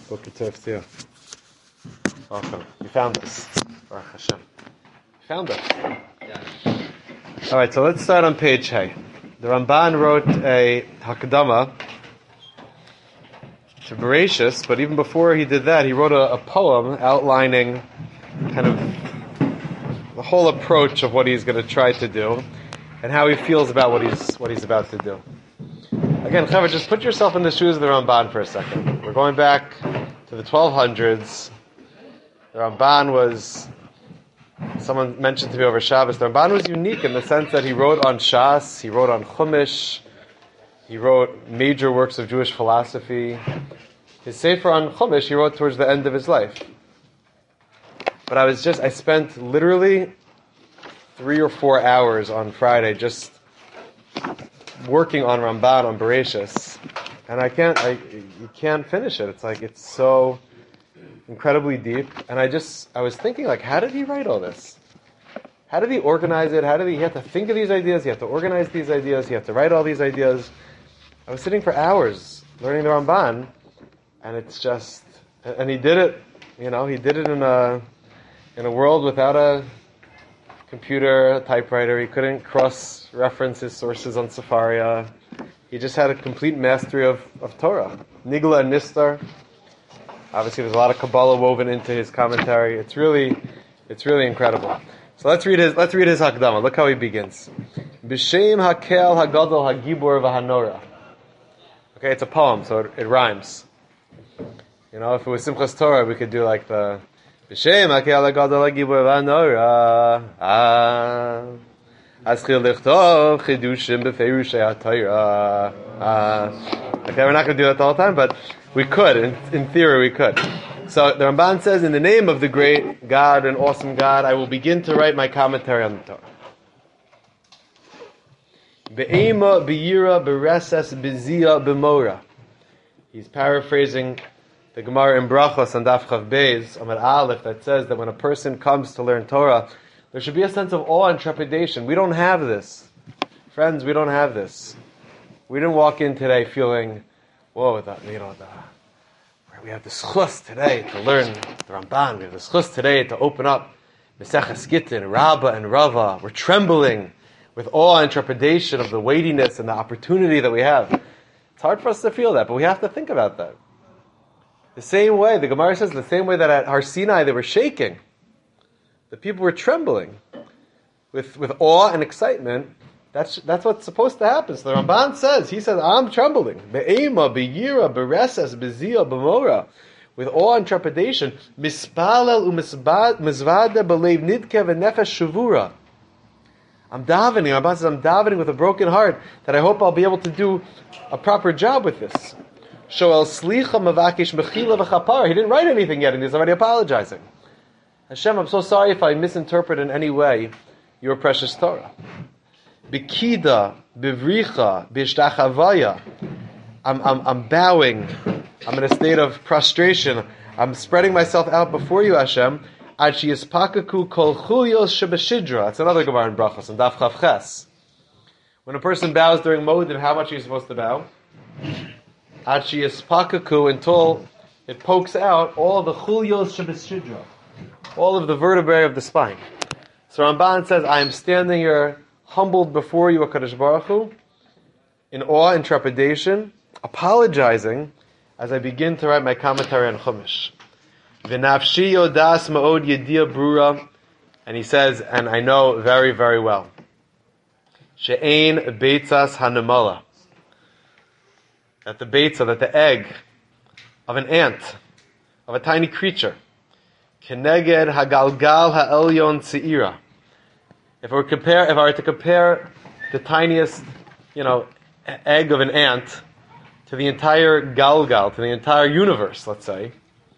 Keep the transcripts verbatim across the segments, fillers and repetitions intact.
Boker Tov to you. Welcome. You found us. Baruch Hashem. You found us. Yeah. All right, so let's start on page Hey. The Ramban wrote a Hakdama to Bereshis, but even before he did that, he wrote a, a poem outlining kind of the whole approach of what he's going to try to do and how he feels about what he's what he's about to do. Again, Chaver, just put yourself in the shoes of the Ramban for a second. We're going back to the twelve hundreds. The Ramban was, someone mentioned to me over Shabbos, the Ramban was unique in the sense that he wrote on Shas, he wrote on Chumash, he wrote major works of Jewish philosophy. His Sefer on Chumash he wrote towards the end of his life. But I was just, I spent literally three or four hours on Friday just working on Ramban, on Bereshis, and I can't, I, you can't finish it. It's like, it's so incredibly deep, and I just, I was thinking, like, how did he write all this? How did he organize it? How did he, he had to think of these ideas, he had to organize these ideas, he had to write all these ideas. I was sitting for hours learning the Ramban, and it's just, and he did it, you know, he did it in a, in a world without a computer, a typewriter. He couldn't cross-reference his sources on Sefaria. He just had a complete mastery of, of Torah. Nigla and Nistar. Obviously, there's a lot of Kabbalah woven into his commentary. It's really, it's really incredible. So let's read his, let's read his Hakdama. Look how he begins. B'shem hakel hagadol hagibor v'hanora. Okay, it's a poem, so it, it rhymes. You know, if it was Simchas Torah, we could do like the B'shem hakel hagadol hagibor v'hanora. Ah. Aschil lichtov chidushim b'feirushei haTorah. Ah. Okay, we're not going to do that the whole time, but we could. In, in theory, we could. So the Ramban says, in the name of the great God and awesome God, I will begin to write my commentary on the Torah. Be'ema be'yira be'reses be'ziyah be'mora. He's paraphrasing the Gemara in Brachos on Daf Chav Beis, Amar Aleph, that says that when a person comes to learn Torah, there should be a sense of awe and trepidation. We don't have this. Friends, we don't have this. We didn't walk in today feeling, whoa, the, you know, the, we have the schus today to learn the Ramban. We have the schus today to open up Meseches Gittin, Rabbah and Rava. We're trembling with awe and trepidation of the weightiness and the opportunity that we have. It's hard for us to feel that, but we have to think about that. The same way, the Gemara says, the same way that at Har Sinai they were shaking. The people were trembling with, with awe and excitement. That's that's what's supposed to happen. So the Ramban says, he says, I'm trembling. Be'ema, be'yira, be'reses, be'ziyah, be'mora. With awe and trepidation. Mispalel u'mizvada b'leiv nidke v'nefesh shavura. I'm davening, Ramban says, I'm davening with a broken heart that I hope I'll be able to do a proper job with this. Shoel slicha mavakish mechila v'chapar. He didn't write anything yet and he's already apologizing. Hashem, I'm so sorry if I misinterpret in any way your precious Torah. Bikida, bivricha, bishtachavaya. I'm, I'm, I'm bowing. I'm in a state of prostration. I'm spreading myself out before you, Hashem. Ad sheyispakaku kol chulios shebeshidra. That's another Gemara in Brachos, in Daf Chav Ches. When a person bows during Moedim, how much are you supposed to bow? Ad sheyispakaku, until it pokes out all the chulios shebeshidra, all of the vertebrae of the spine. So Ramban says, I am standing here humbled before you, HaKadosh Baruch Hu, in awe and trepidation, apologizing as I begin to write my commentary on Chumash. V'nafshi yodas ma'od yediyah brura, and he says, and I know very, very well, she'ein beitzas hanamala, that the beitza, that the egg of an ant, of a tiny creature, keneged hagalgal ha'elyon se'ira. If I were compare, if I were to compare the tiniest, you know, egg of an ant to the entire galgal, to the entire universe, let's say,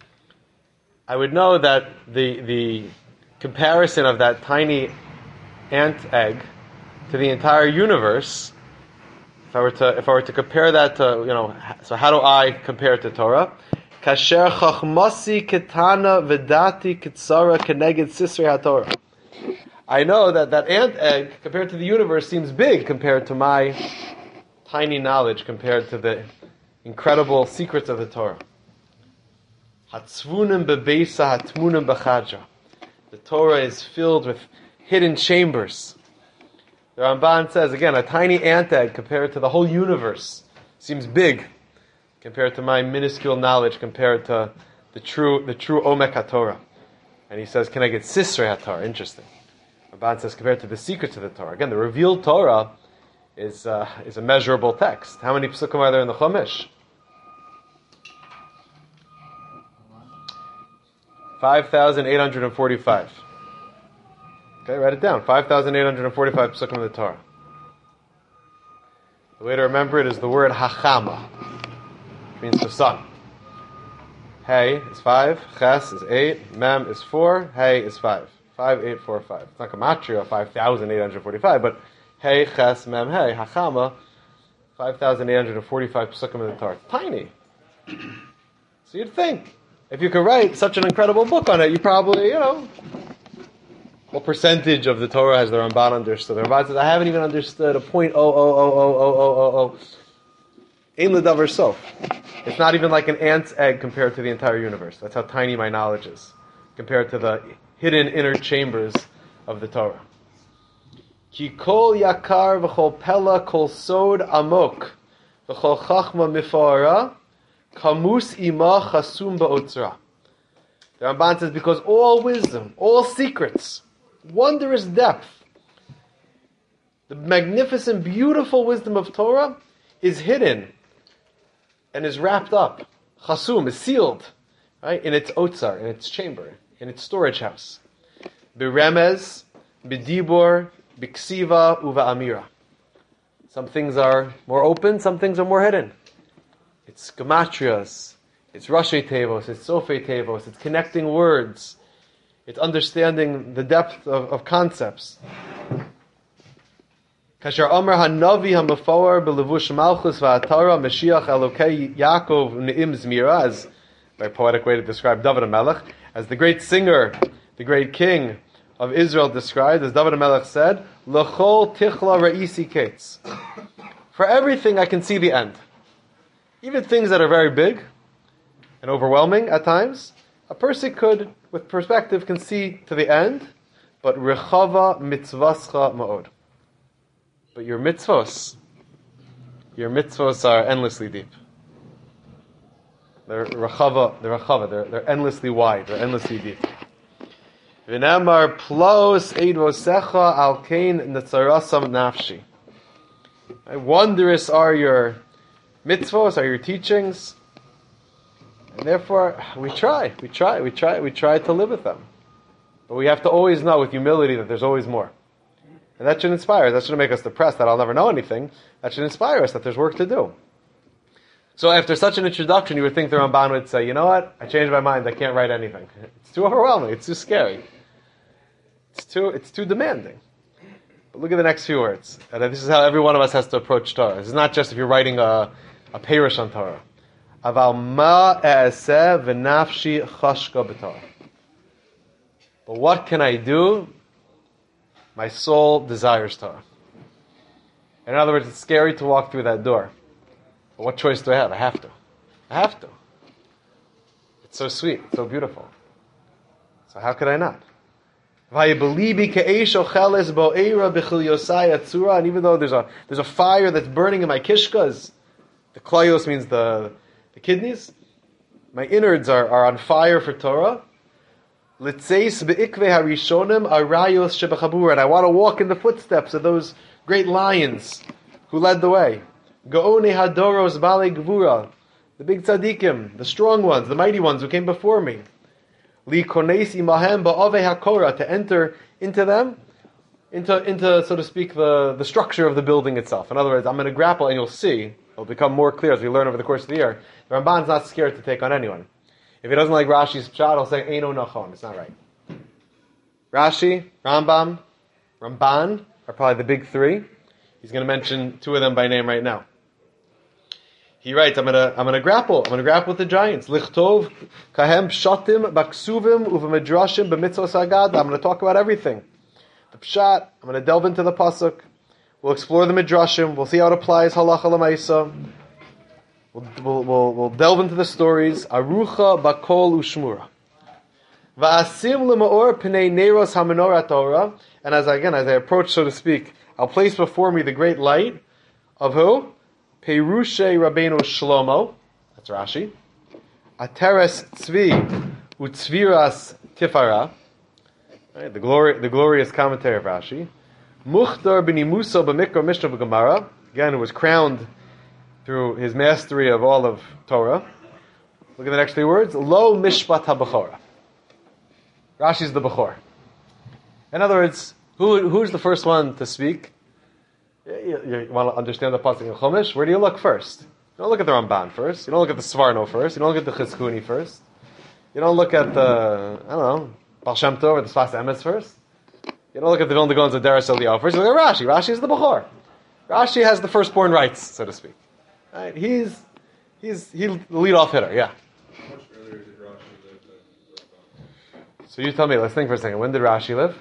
I would know that the the comparison of that tiny ant egg to the entire universe, if I were to if I were to compare that to, you know, so how do I compare it to Torah? Kasher chachmasi ketana vedati kitsara keneged sisrei haTorah. I know that that ant egg, compared to the universe, seems big compared to my tiny knowledge, compared to the incredible secrets of the Torah. Hatzvunim bebeisa hatmunim bechadra. The Torah is filled with hidden chambers. The Ramban says, again, a tiny ant egg compared to the whole universe seems big compared to my minuscule knowledge, compared to the true the true Omek HaTorah. And he says, can I get Sisrei HaTorah? Interesting. Ramban says, compared to the secrets of the Torah. Again, the revealed Torah is uh, is a measurable text. How many psukim are there in the Chumash? five thousand eight hundred forty-five. Okay, write it down. five thousand eight hundred forty-five psukim of the Torah. The way to remember it is the word Hachama, which means the sun. Hey is five, Ches is eight, Mem is four, Hey is five. Five, eight, four, five. It's not Gematria of five thousand eight hundred forty-five, but Hey, Ches, Mem, Hey, Hachama, five thousand eight hundred forty-five psukim of the Torah. Tiny. So you'd think, if you could write such an incredible book on it, you probably, you know, what percentage of the Torah has the Ramban understood? The Ramban says, I haven't even understood a point oh oh oh oh oh oh oh oh. Ein l'davar sof. It's not even like an ant's egg compared to the entire universe. That's how tiny my knowledge is compared to the hidden inner chambers of the Torah. Ki kol yakar v'chol pella kol sod amok v'chol chachma mifara kamus ima chasum ba'otzra. The Ramban says, because all wisdom, all secrets, wondrous depth, the magnificent, beautiful wisdom of Torah is hidden and is wrapped up. Chasum is sealed, right, in its otzar, in its chamber, in its storage house. Biremez, bidibor, biksiva, uva amira. Some things are more open, some things are more hidden. It's gematrias, it's rashi tevos, it's sofei tevos, it's connecting words, it's understanding the depth of, of concepts. Kasher Amar Hanavi Hamafor Belevush Malchus Va'atara Mashiach Elokei Yaakov Ne'im Zmira, as a poetic way to describe David HaMelech, as the great singer, the great king of Israel described, as David HaMelech said, L'chol Tichla Ra'isi Kates. For everything I can see the end. Even things that are very big and overwhelming at times, a person could, with perspective, can see to the end, but Rechava Mitzvascha Ma'od. But your mitzvos, your mitzvos are endlessly deep. They're rachava, they're rachava, they're, they're endlessly wide, they're endlessly deep. V'namar plaos eidvosecha al kain netzarasam nafshi. Wondrous are your mitzvos, are your teachings, and therefore we try, we try, we try, we try to live with them. But we have to always know with humility that there's always more. And that should inspire us. That shouldn't make us depressed that I'll never know anything. That should inspire us that there's work to do. So after such an introduction, you would think the Ramban would say, you know what? I changed my mind. I can't write anything. It's too overwhelming. It's too scary. It's too, it's too demanding. But look at the next few words. And this is how every one of us has to approach Torah. This is not just if you're writing a, a perush on Torah. Aval ma e'aseh v'nafshi chashka b'Torah. But what can I do? My soul desires Torah. In other words, it's scary to walk through that door. But what choice do I have? I have to. I have to. It's so sweet, it's so beautiful. So how could I not? And even though there's a there's a fire that's burning in my kishkas, the klayos means the, the kidneys, my innards are, are on fire for Torah. And I want to walk in the footsteps of those great lions who led the way. Gaone hadoros bale gvura, the big tzaddikim, the strong ones, the mighty ones who came before me. Li kones imahem ba'ave hakora, to enter into them, into into so to speak the, the structure of the building itself. In other words, I'm going to grapple, and you'll see it'll become more clear as we learn over the course of the year. The Ramban's not scared to take on anyone. If he doesn't like Rashi's pshat, he'll say, Eino nachon. It's not right. Rashi, Rambam, Ramban are probably the big three. He's going to mention two of them by name right now. He writes, I'm going to, I'm going to grapple. I'm going to grapple with the giants. Lichtov, kahem, pshatim, baksuvim, uvamidrashim, b'mitzvos agad. I'm going to talk about everything. The pshat, I'm going to delve into the pasuk. We'll explore the midrashim. We'll see how it applies halacha l'maisa. We'll, we'll, we'll, we'll delve into the stories. Arucha bakol ushmura. Va'asim l'ma'or p'nei neiros hamenorah Torah. And as again, as I approach, so to speak, I'll place before me the great light of who? Perushe Rabbeinu Shlomo. That's Rashi. Ateres Tzvi u'tzviras Tifara. Right, the glory, the glorious commentary of Rashi. Muchtar b'nimuso b'mikra Mishnah b'Gemara. Again, who was crowned through his mastery of all of Torah. Look at the next three words. Lo mishpat ha-bechora. Rashi's the Bechor. In other words, who who's the first one to speak? You, you, you want to understand the pasuk in Chumash? Where do you look first? You don't look at the Ramban first. You don't look at the Svarno first. You don't look at the Chizkuni first. You don't look at the, I don't know, Baal Shem Tov or the Sfas Emes first. You don't look at the Vilna Gaon's of Deres Eliyahu first. You look at Rashi. Rashi is the Bechor. Rashi has the firstborn rights, so to speak. Right? He's he's he's the lead-off hitter. Yeah. How much earlier did Rashi live than? So you tell me. Let's think for a second. When did Rashi live?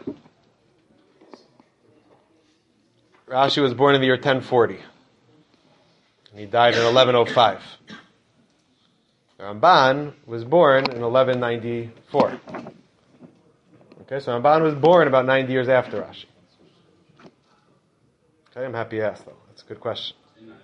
Rashi was born in the year ten forty. And he died in eleven oh five. Ramban was born in eleven ninety-four. Okay, so Ramban was born about ninety years after Rashi. Okay, I'm happy you asked, though. That's a good question.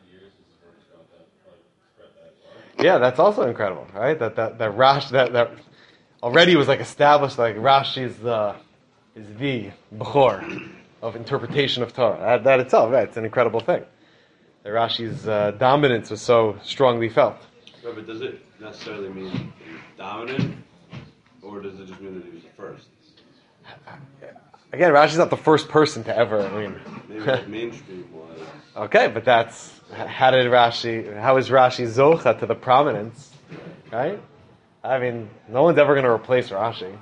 Yeah, that's also incredible, right? That that that Rashi that, that already was like established. Like Rashi is the is the Bechor of interpretation of Torah. That, that itself, right? It's an incredible thing. That Rashi's uh, dominance was so strongly felt. Right, but does it necessarily mean dominant, or does it just mean that he was the first? Again, Rashi's not the first person to ever. I mean, maybe like mainstream was. Okay, but that's how did Rashi? How is Rashi zocha to the prominence? Right? I mean, no one's ever going to replace Rashi.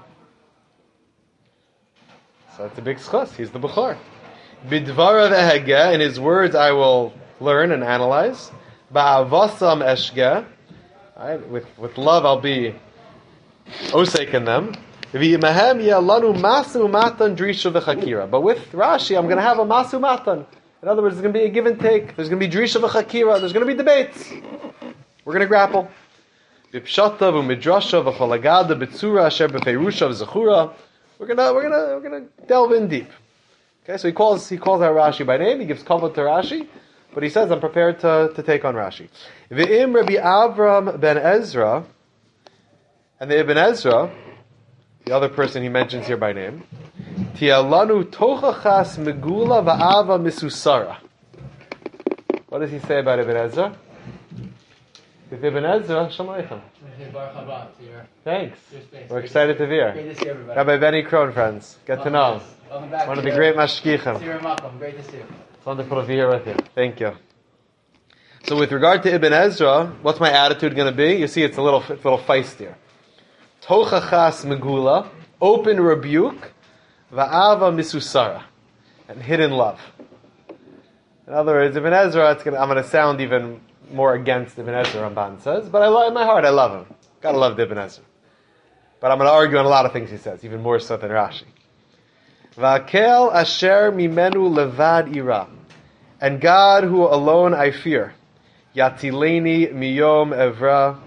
So it's a big schus. He's the Bechor. Bidvarav ehege, in his words I will learn and analyze. Ba'avasam eshge, right? With with love I'll be osek in them. V'yimahem yalanu masu matan drisha v'chakira. But with Rashi, I'm going to have a masu matan. In other words, there's going to be a give and take. There's going to be drisha v'chakira. There's going to be debates. We're going to grapple. V'pshata v'midrasha v'cholagada b'tzura asher b'feirusha v'zechura. We're gonna we're gonna we're gonna delve in deep. Okay, so he calls he calls out Rashi by name. He gives kavod to Rashi, but he says, "I'm prepared to, to take on Rashi." V'im Rabbi Avram ben Ezra, and the Ibn Ezra, the other person he mentions here by name, Tialanu tochachas megula va'ava misusara. What does he say about Ibn Ezra? With Ibn Ezra, Shalom Aleichem. Thanks. We're excited to be here. Great to see everybody. Rabbi Benny Krohn, friends. Get to know. Welcome back. One of the great mashgichim. Great to see you. It's wonderful to be here with you. Thank you. So with regard to Ibn Ezra, what's my attitude going to be? You see, it's a little, it's a little feistier. Tochachas megula, open rebuke, va'ava misusara, and hidden love. In other words, Ibn Ezra, it's gonna, I'm going to sound even more against Ibn Ezra, Ramban says, but I love, in my heart, I love him. Gotta love Ibn Ezra. But I'm going to argue on a lot of things he says, even more so than Rashi. Va'kel asher mimenu levad ira, and God who alone I fear. Yatileni miyom evra,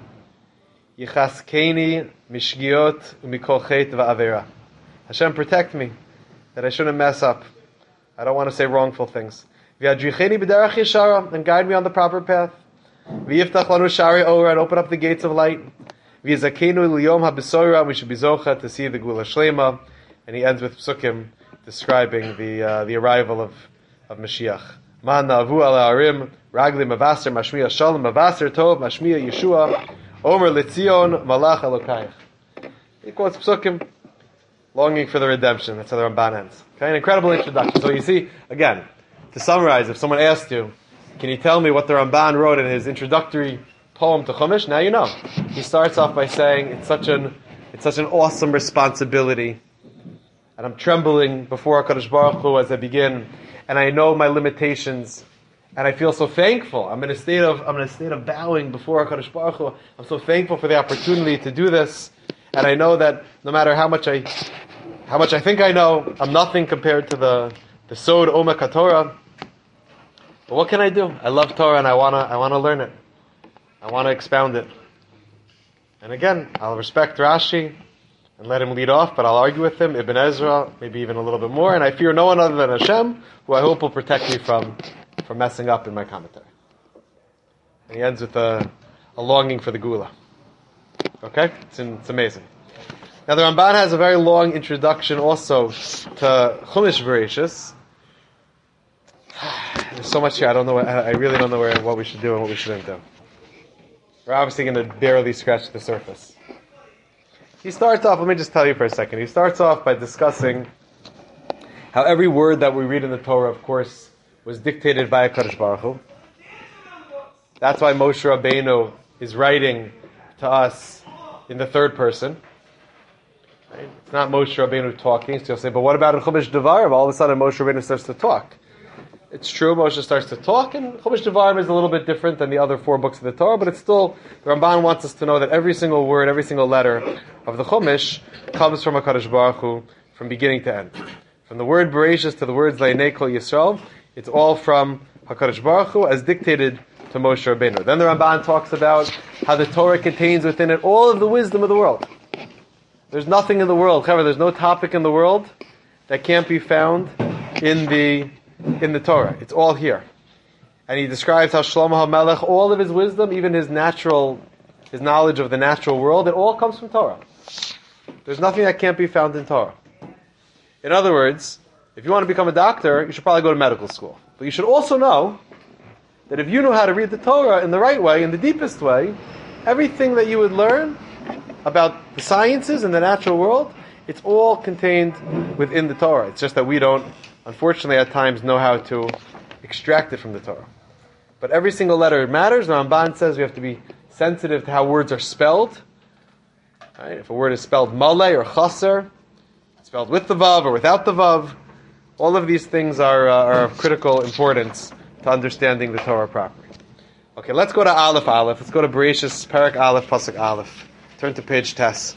yichaskeni mishgiot umikol chet va'avera. Hashem, protect me, that I shouldn't mess up. I don't want to say wrongful things. V'yadricheni b'derech yeshara, and guide me on the proper path. V'yiftach lanu shari ora, and open up the gates of light. V'yizakenu liyom ha'besora, we should be zocha to see the Gula Shlema. And he ends with psukim describing the uh, the arrival of, of Mashiach. Man na'avu ala arim, ragli mavaser, mashmiya shalom, mavaser tov, mashmiya Yeshua, omer litzion, malach elokayich. He quotes psukim, longing for the redemption. That's how the Ramban ends. Okay, an incredible introduction. So you see, again, to summarize, if someone asked you, can you tell me what the Ramban wrote in his introductory poem to Chumash? Now you know. He starts off by saying, it's such an it's such an awesome responsibility, and I'm trembling before HaKadosh Baruch Hu as I begin, and I know my limitations, and I feel so thankful. I'm in a state of I'm in a state of bowing before HaKadosh Baruch Hu. I'm so thankful for the opportunity to do this, and I know that no matter how much I how much I think I know, I'm nothing compared to the the Sod Omek HaTorah. But what can I do? I love Torah and I wanna I wanna learn it. I want to expound it. And again, I'll respect Rashi and let him lead off, but I'll argue with him, Ibn Ezra, maybe even a little bit more, and I fear no one other than Hashem, who I hope will protect me from, from messing up in my commentary. And he ends with a, a longing for the Gula. Okay? It's, in, it's amazing. Now the Ramban has a very long introduction also to Chumash Bereshis. There's so much here, I don't know, what, I really don't know where, what we should do and what we shouldn't do. We're obviously going to barely scratch the surface. He starts off, let me just tell you for a second, he starts off by discussing how every word that we read in the Torah, of course, was dictated by HaKadosh Baruch Hu. That's why Moshe Rabbeinu is writing to us in the third person. Right? It's not Moshe Rabbeinu talking, so you'll say, but what about in Chumash Devarim? All of a sudden Moshe Rabbeinu starts to talk. It's true, Moshe starts to talk, and Chumash Devarim is a little bit different than the other four books of the Torah, but it's still, the Ramban wants us to know that every single word, every single letter of the Chumash comes from HaKadosh Baruch Hu, from beginning to end. From the word Bereshis to the words Leinei Kol Yisrael, it's all from HaKadosh Baruch Hu, as dictated to Moshe Rabbeinu. Then the Ramban talks about how the Torah contains within it all of the wisdom of the world. There's nothing in the world, however, there's no topic in the world that can't be found in the in the Torah. It's all here. And he describes how Shlomo HaMelech, all of his wisdom, even his natural, his knowledge of the natural world, it all comes from Torah. There's nothing that can't be found in Torah. In other words, if you want to become a doctor, you should probably go to medical school. But you should also know that if you know how to read the Torah in the right way, in the deepest way, everything that you would learn about the sciences and the natural world, it's all contained within the Torah. It's just that we don't, unfortunately, at times know how to extract it from the Torah. But every single letter matters. The Ramban says we have to be sensitive to how words are spelled. Right? If a word is spelled maleh or chaser, spelled with the vav or without the vav, all of these things are, uh, are of critical importance to understanding the Torah properly. Okay, let's go to Aleph Aleph. Let's go to Bereshis, Parak Aleph, Pasuk Aleph. Turn to page Tes.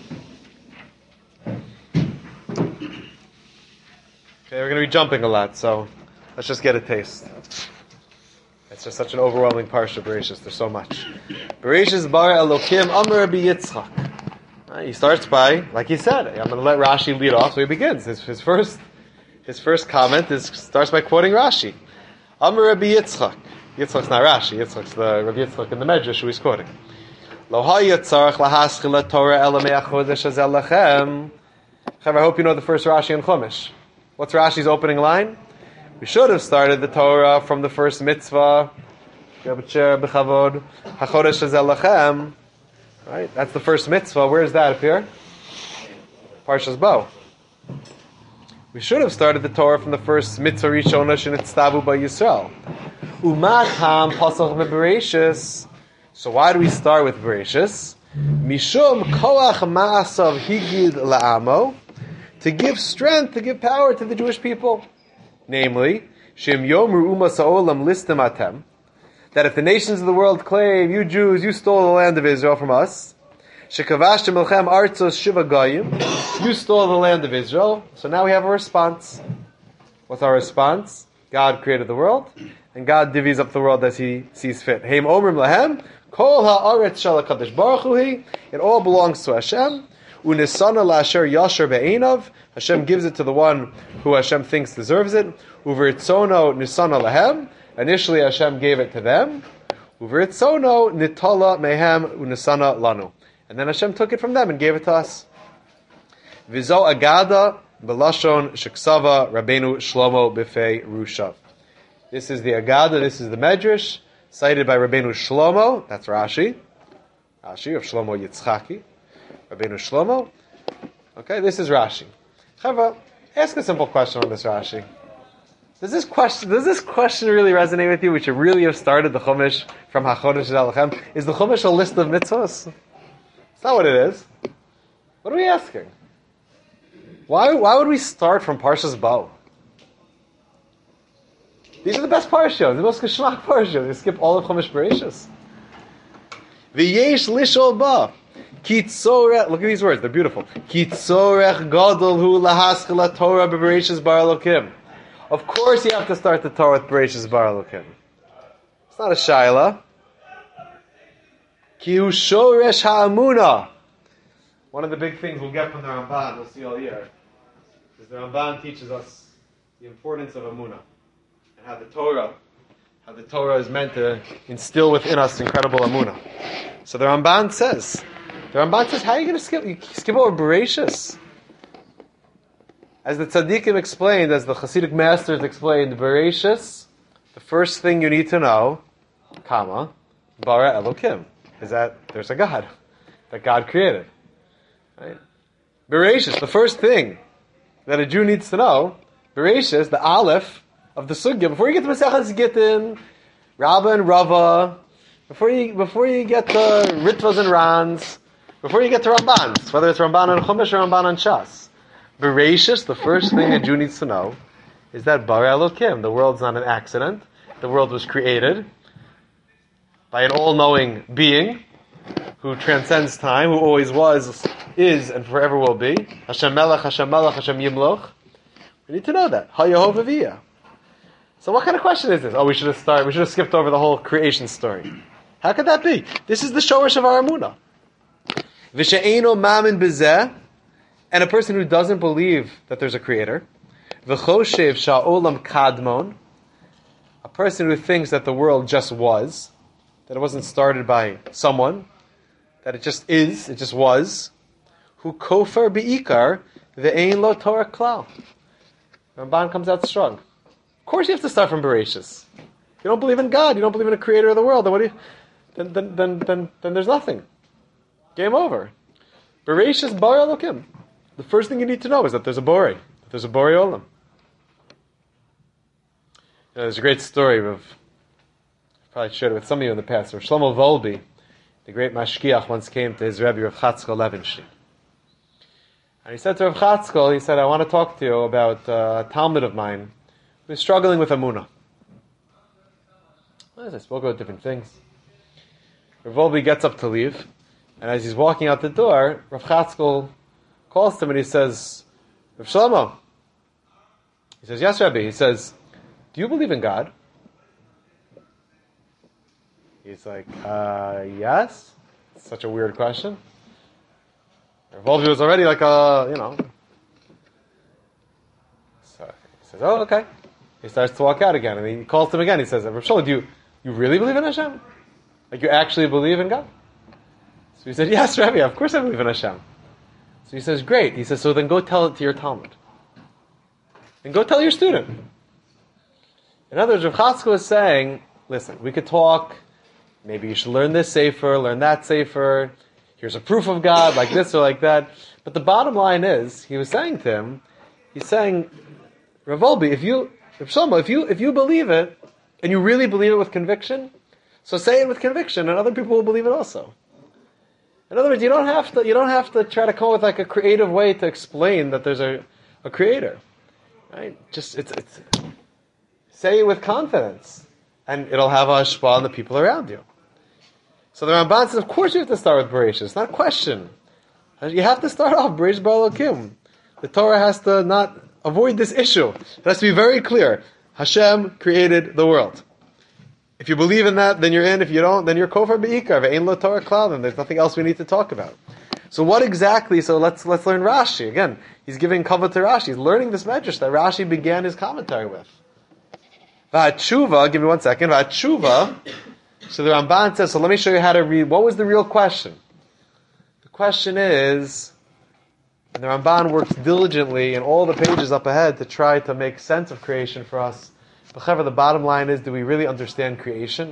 Okay, we're going to be jumping a lot, so let's just get a taste. It's just such an overwhelming parsha, Bereshis. There's so much. Bereshis bar Elokim Amar Rabbi Yitzchak. Uh, he starts by, like he said, I'm going to let Rashi lead off, so he begins. His, his first his first comment is starts by quoting Rashi. Amar Rabbi Yitzchak. Yitzchak's not Rashi. Yitzchak's the Rabbi Yitzchak in the Medrash who he's quoting. Lo hayatzarach lahaschila Torah ela me'achodesh hazel lachem. I hope you know the first Rashi in Chumash. What's Rashi's opening line? We should have started the Torah from the first mitzvah. Right? That's the first mitzvah. Where does that appear? Parshas Bo. We should have started the Torah from the first mitzvah Rishona shenitztavu by Yisrael. Umatam pasach beBereshis. So why do we start with Bereshis? Mishum koach ma'asav higid la'amo. To give strength, to give power to the Jewish people. Namely, Shem Yomru Umas Ha'olam Listem Atem, that if the nations of the world claim, you Jews, you stole the land of Israel from us, Shekavashtem Elchem Artzos Shiva Goyim, you stole the land of Israel, so now we have a response. What's our response? God created the world, and God divvies up the world as He sees fit. Heim Omrim Lahem, Kol Ha'aretz Shel HaKadosh Baruch Hu Hi, it all belongs to Hashem. Unisana la'asher yasher be'einav. Hashem gives it to the one who Hashem thinks deserves it. Uveritzono nisana lahem. Initially Hashem gave it to them. Uveritzono nitala mehem unisana lanu. And then Hashem took it from them and gave it to us. Vizo agada belashon sheksava Rabbeinu Shlomo b'fei Rushav. This is the agada, this is the medrash, cited by Rabbeinu Shlomo, that's Rashi. Rashi of Shlomo Yitzchaki. Rabbeinu Shlomo. Okay, this is Rashi. Chava, ask a simple question on this Rashi. Does this question does this question really resonate with you? We should really have started the Chumash from HaChodesh Alachem. Is the Chumash a list of mitzvahs? It's not what it is. What are we asking? Why why would we start from Parshas Bo? These are the best parshas, the most geschmack parshas. We skip all of Chumash Bereshis. V'yesh lishol ba. Kitzorech, look at these words, they're beautiful. Kitzorech gadol hu lahaschila Torah beBereshis bar Elokim. Of course you have to start the Torah with Bereshis bar Elokim. It's not a shaila. Ki hu shoresh ha'amuna. One of the big things we'll get from the Ramban, we'll see all year, is the Ramban teaches us the importance of Amunah and how the Torah, how the Torah is meant to instill within us incredible Amunah. So the Ramban says, the Ramban says, how are you going to skip? You skip over Bereshis. As the Tzaddikim explained, as the Hasidic masters explained, Bereshis, the first thing you need to know, comma, Bara Elokim, is that there's a God, that God created. Right? Bereshis, the first thing that a Jew needs to know, Bereshis, the Aleph of the Sugya, before you get to Maseches Gittin, Rabbah and Rava, before you before you get to Ritvas and Rans, before you get to Rambans, whether it's Ramban on Chumash or Ramban on Shas, Bereshis, the first thing a Jew needs to know, is that Bara Elokim, the world's not an accident, the world was created by an all-knowing being who transcends time, who always was, is, and forever will be. Hashem Melech, Hashem Melech, Hashem Yimloch. We need to know that. HaYehovah. So what kind of question is this? Oh, we should have started, we should have skipped over the whole creation story. How could that be? This is the shoresh of our Amunah. V'she'eino mamin b'zeh, and a person who doesn't believe that there's a creator. V'choshev sha'olam kadmon, a person who thinks that the world just was, that it wasn't started by someone, that it just is, it just was. Who kofar bi'ikar ve'ein lo Torah klal. Ramban comes out strong. Of course you have to start from Bereshis. You don't believe in God, you don't believe in a creator of the world, then what do you, then, then, then, then, then there's nothing. Game over. Bereshis bara Elokim. The first thing you need to know is that there's a Borei, that there's a Borei Olam. You know, there's a great story of, I've probably shared it with some of you in the past, where Shlomo Volbe, the great mashkiach, once came to his Rebbe Rav Chatzkel Levenstein. And he said to Rav Chatzkel, he said, I want to talk to you about uh, a Talmud of mine who's struggling with Amunah. As I spoke about different things. Rav Volbe gets up to leave, and as he's walking out the door, Rav Chatzkel calls to him and he says, Rav Shlomo. He says, yes, Rebbe. He says, do you believe in God? He's like, uh, yes? It's such a weird question. Rav Volbe was already like a, you know. So he says, oh, okay. He starts to walk out again, and he calls him again. He says, Rav Shlomo, do you, you really believe in Hashem? Like you actually believe in God? So he said, yes, Rebbe, of course I believe in Hashem. So he says, great. He says, so then go tell it to your Talmud. And go tell your student. In other words, Rav Chatzkel is saying, listen, we could talk, maybe you should learn this sefer, learn that sefer, here's a proof of God, like this or like that. But the bottom line is, he was saying to him, he's saying, Rav Volbe, if you, Rav Shlomo, if you, if you believe it, and you really believe it with conviction, so say it with conviction, and other people will believe it also. In other words, you don't have to, you don't have to try to come up with like a creative way to explain that there's a, a creator. Right? Just, it's, it's, say it with confidence, and it'll have a hashpah on the people around you. So the Ramban says, of course you have to start with Bereshis. It's not a question. You have to start off Bereshis bara Elokim. The Torah has to not avoid this issue. It has to be very clear. Hashem created the world. If you believe in that, then you're in. If you don't, then you're kofar be'ikar. Ve'ein lo Torah klal. Then there's nothing else we need to talk about. So what exactly? So let's let's learn Rashi again. He's giving cover to Rashi. He's learning this medrash that Rashi began his commentary with. Va'atshuva. Give me one second. Va'atshuva. So the Ramban says. So let me show you how to read. What was the real question? The question is, and the Ramban works diligently in all the pages up ahead to try to make sense of creation for us. But however, the bottom line is, do we really understand creation?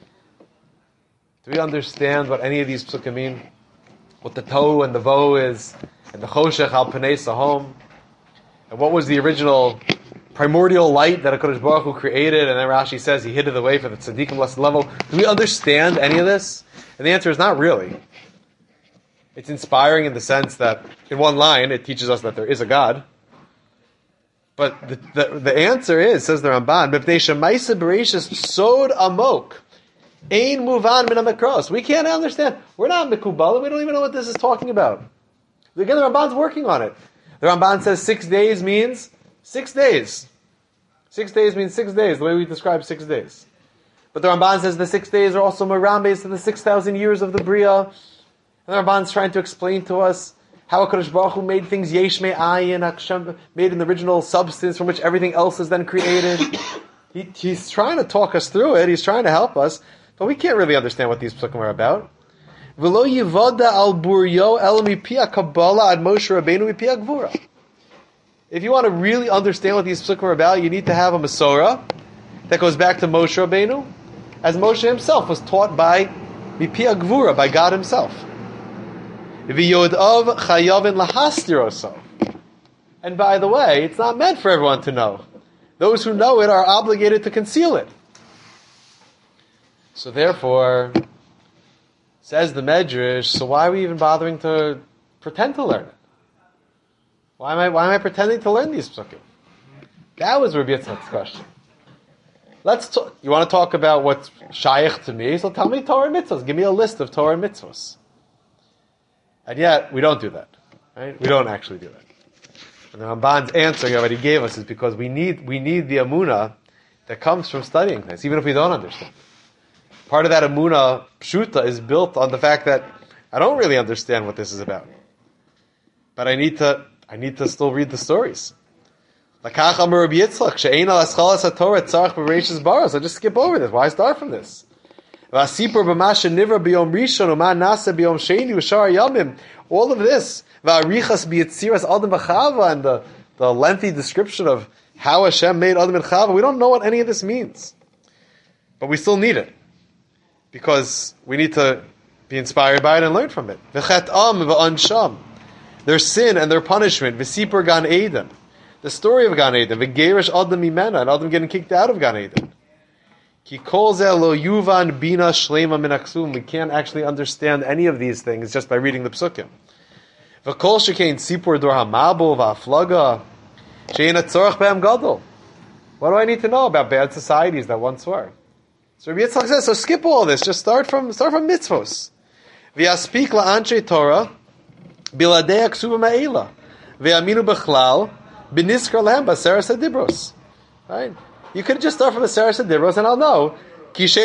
Do we understand what any of these psukim mean? What the tohu and the vo is, and the choshech al panei sahom, and what was the original primordial light that HaKadosh Baruch Hu created, and then Rashi says he hid it away for the tzaddikim lesson level. Do we understand any of this? And the answer is not really. It's inspiring in the sense that, in one line, it teaches us that there is a God. But the, the, the answer is, says the Ramban, B'pnei shemaisa bereshis sod amok, ein muvan min hamikros. We can't understand. We're not mikubala. We don't even know what this is talking about. Again, the Ramban's working on it. The Ramban says six days means six days. Six days means six days, the way we describe six days. But the Ramban says the six days are also Marambes to the six thousand years of the Bria. And the Ramban's trying to explain to us how HaKadosh Baruch Hu made things yesh me'ayin, Hashem made an original substance from which everything else is then created. he, he's trying to talk us through it. He's trying to help us. But we can't really understand what these psukim are about. V'lo yivoda al buryo el mipia kabbalah ad Moshe Rabbeinu mipia gvura. If you want to really understand what these psukim are about, you need to have a Masorah that goes back to Moshe Rabbeinu, as Moshe himself was taught by mipia gvura, by God himself. V'yodav chayavin lahastirosov. And by the way, it's not meant for everyone to know. Those who know it are obligated to conceal it. So therefore, says the Medrash, so why are we even bothering to pretend to learn it? Why am I, why am I pretending to learn these psukim? That was Rabbi Yitzchak's question. Let's talk, you want to talk about what's shaykh to me, so tell me Torah mitzvahs. Give me a list of Torah mitzvahs. And yet, we don't do that. Right? We don't actually do that. And the Ramban's answer that he gave us is because we need we need the emunah that comes from studying this, even if we don't understand. Part of that emunah pshuta is built on the fact that I don't really understand what this is about, but I need to I need to still read the stories. Lakach Amar Rabbi Yitzchak she'ein al aschalas haTorah tzarich b'reishis bara. So just skip over this. Why start from this? V'asipur b'masha nivra b'yom rishon u'ma nasa b'yom sheni u'shar yamim. All of this, v'arichas b'yitziras Adam v'chava, and the, the lengthy description of how Hashem made Adam and Chava. We don't know what any of this means, but we still need it because we need to be inspired by it and learn from it. V'chet'am v'ansham, their sin and their punishment. V'sipur Gan Eden, the story of Gan Eden. V'gerish Adam imena, and Adam getting kicked out of Gan Eden. Ki kol zeh lo yuvan bina shlema min aksum. We can't actually understand any of these things just by reading the psukim. V'kol shekein sipur dor hamabul v'aflaga she'ein hatzorach be'em gadol. What do I need to know about bad societies that once were? So Rabbi Yitzchak says, so skip all this. Just start from start from mitzvos. V'yaspik la'anshe Torah biladei aksuba ma'ela v'yaminu b'chlal b'niskar lehem b'seres hadibros. Right? You could just start from the Seres Adibros and I'll know. Why do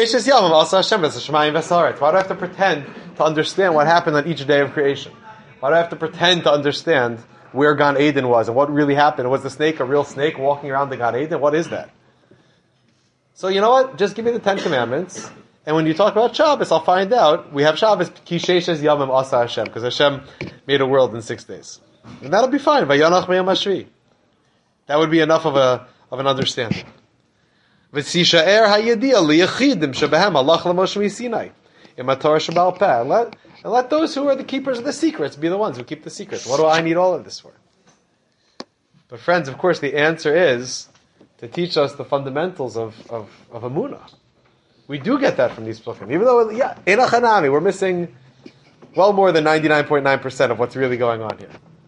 I have to pretend to understand what happened on each day of creation? Why do I have to pretend to understand where Gan Eden was and what really happened? Was the snake a real snake walking around the Gan Eden? What is that? So you know what? Just give me the Ten Commandments, and when you talk about Shabbos, I'll find out. We have Shabbos Kisheshes Yamim Asa Hashem, because Hashem made a world in six days, and that'll be fine. Vayanach B'Yom Hashvi. That would be enough of a of an understanding. V'tzishaer hayedia liyachidim shebehem Allah l'Moshe miSinai imator shabal peh. And let and let those who are the keepers of the secrets be the ones who keep the secrets. What do I need all of this for? But friends, of course, the answer is to teach us the fundamentals of of, of Emunah. We do get that from these psukim, even though yeah, in a Chanami we're missing well more than ninety-nine point nine percent of what's really going on here.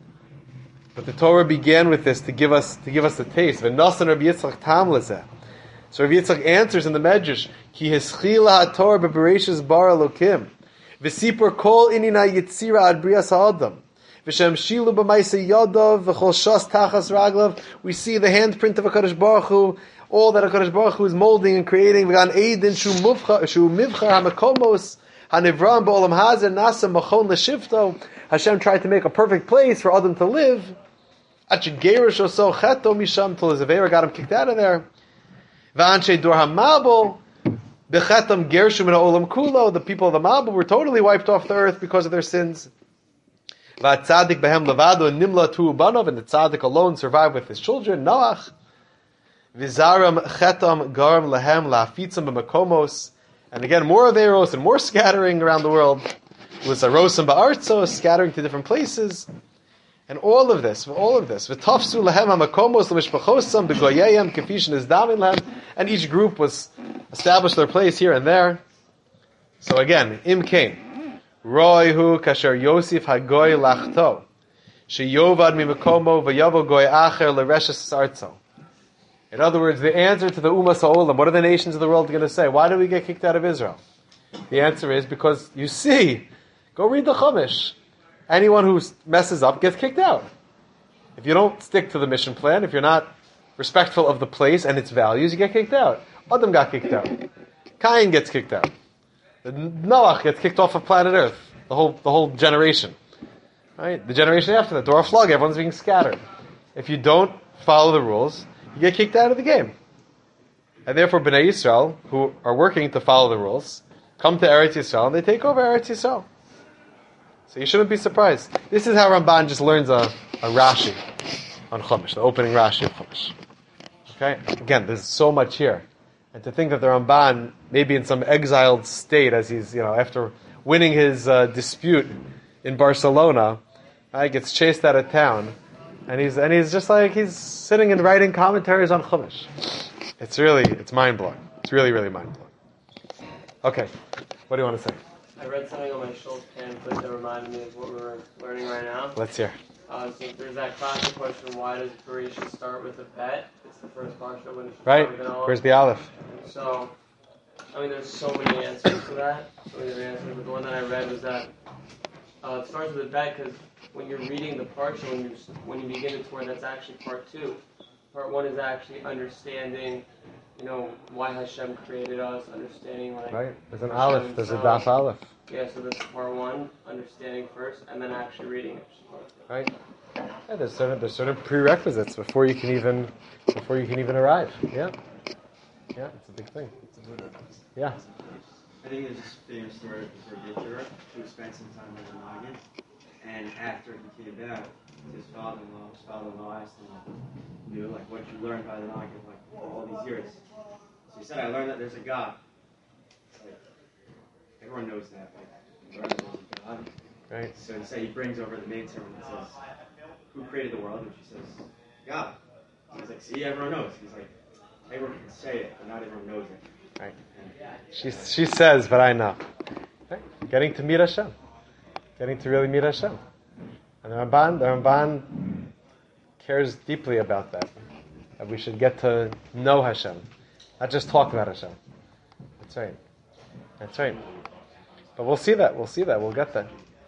But the Torah began with this to give us to give us the taste. V'nasan Rabbi Yitzchak tam lezeh. So Rabbi Yitzchak answers in the Medrash, Ki heschila haTorah bebereishis bara Elokim, v'sipur kol inina yitzira ad brias ha'adam, v'shem shilu b'maisa yadav, v'chol shas tachas raglav. We see the handprint of HaKadosh Baruch Hu, all that HaKadosh Baruch Hu is molding and creating. V'gan eidin shu mivchar ha'makomos ha'nivram ba'olam hazeh nasa machon l'shifto. Hashem tried to make a perfect place for Adam to live. Achigerish oso cheto misham, till his Avera got him kicked out of there. V'anshe dor hamabel bechetam gershum in ha'olam kulo. The people of the Mabel were totally wiped off the earth because of their sins. V'atzadik behem levado nimla tu banov, and the tzaddik alone survived with his children. Noach v'zaram chetam garam lehem la'afitzam b'makomos. And again, more averos and more scattering around the world. It was arosam ba'artzos, scattering to different places. And all of this, all of this, v'tafsu lehem ha'makomos l'mishpachosam b'goyeyem kefishin izdamin lehem, and each group was established their place here and there. So again, im kain, roihu kasher Yosef hagoy lachto, sheyovad mimakomo v'yavo goy acher l'reshes sartzo. In other words, the answer to the Umas ha'olam, what are the nations of the world going to say? Why did we get kicked out of Israel? The answer is because, you see, go read the Chumash. Anyone who messes up gets kicked out. If you don't stick to the mission plan, if you're not respectful of the place and its values, you get kicked out. Adam got kicked out. Cain gets kicked out. Noach gets kicked off of planet Earth. The whole the whole generation. Right? The generation after that, Dor Flog, everyone's being scattered. If you don't follow the rules, you get kicked out of the game. And therefore, Bnei Yisrael, who are working to follow the rules, come to Eretz Yisrael and they take over Eretz Yisrael. So you shouldn't be surprised. This is how Ramban just learns a, a Rashi on Chumash, the opening Rashi of Chumash. Okay? Again, there's so much here. And to think that the Ramban, maybe in some exiled state, as he's, you know, after winning his uh, dispute in Barcelona, uh, gets chased out of town, and he's and he's just like, he's sitting and writing commentaries on Chumash. It's really, it's mind-blowing. It's really, really mind-blowing. Okay, what do you want to say? I read something on my Schultz pamphlet that reminded me of what we're learning right now. Let's hear. Uh, so there's that classic question, why does Bereishis start with a bet? It's the first parsha when it should Right, start with an aleph. where's the Aleph? So, I mean, there's so many answers to that. So many different answers. But the one that I read was that uh, it starts with a bet because when you're reading the parsha, when you when you begin to Torah, that's actually part two. Part one is actually understanding, you know, why Hashem created us, understanding like Right, there's an Hashem Aleph, there's a himself. Daf Aleph. Yeah, so this is part one, understanding first, and then actually reading it. Right? Yeah, there's certain there's certain prerequisites before you can even before you can even arrive. Yeah, yeah, it's a big thing. Yeah. I think there's this famous story of Yitzer, who spent some time with an audience, and after he came back, his father-in-law, his father-in-law asked him, you know, like, what you learned by the Nagin, like, all these years. So he said, I learned that there's a God. Like, everyone knows that, like, you learn that there's a God. Right. So he said, he brings over the maid servant and says, who created the world? And she says, God. So he's like, see, everyone knows. He's like, everyone can say it, but not everyone knows it. Right. She she says, but I know. Right? Getting to meet Hashem. Getting to really meet Hashem. And the Ramban, the Ramban cares deeply about that. That we should get to know Hashem. Not just talk about Hashem. That's right. That's right. But we'll see that. We'll see that. We'll get there.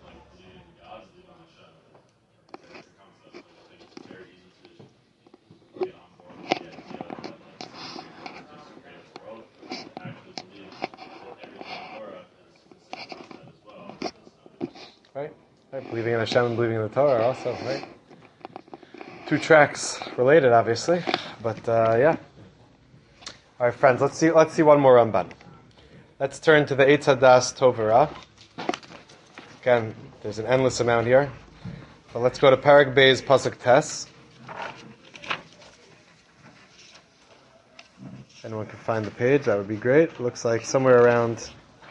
Right? Right? Believing in Hashem and believing in the Torah also, right? Two tracks related, obviously, but uh, yeah. All right, friends. Let's see. Let's see one more Ramban. Let's turn to the Eitz Hadas Tovara. Again, there's an endless amount here, but let's go to Parak Beis Pasuk Tes. If anyone can find the page, that would be great. It looks like somewhere around.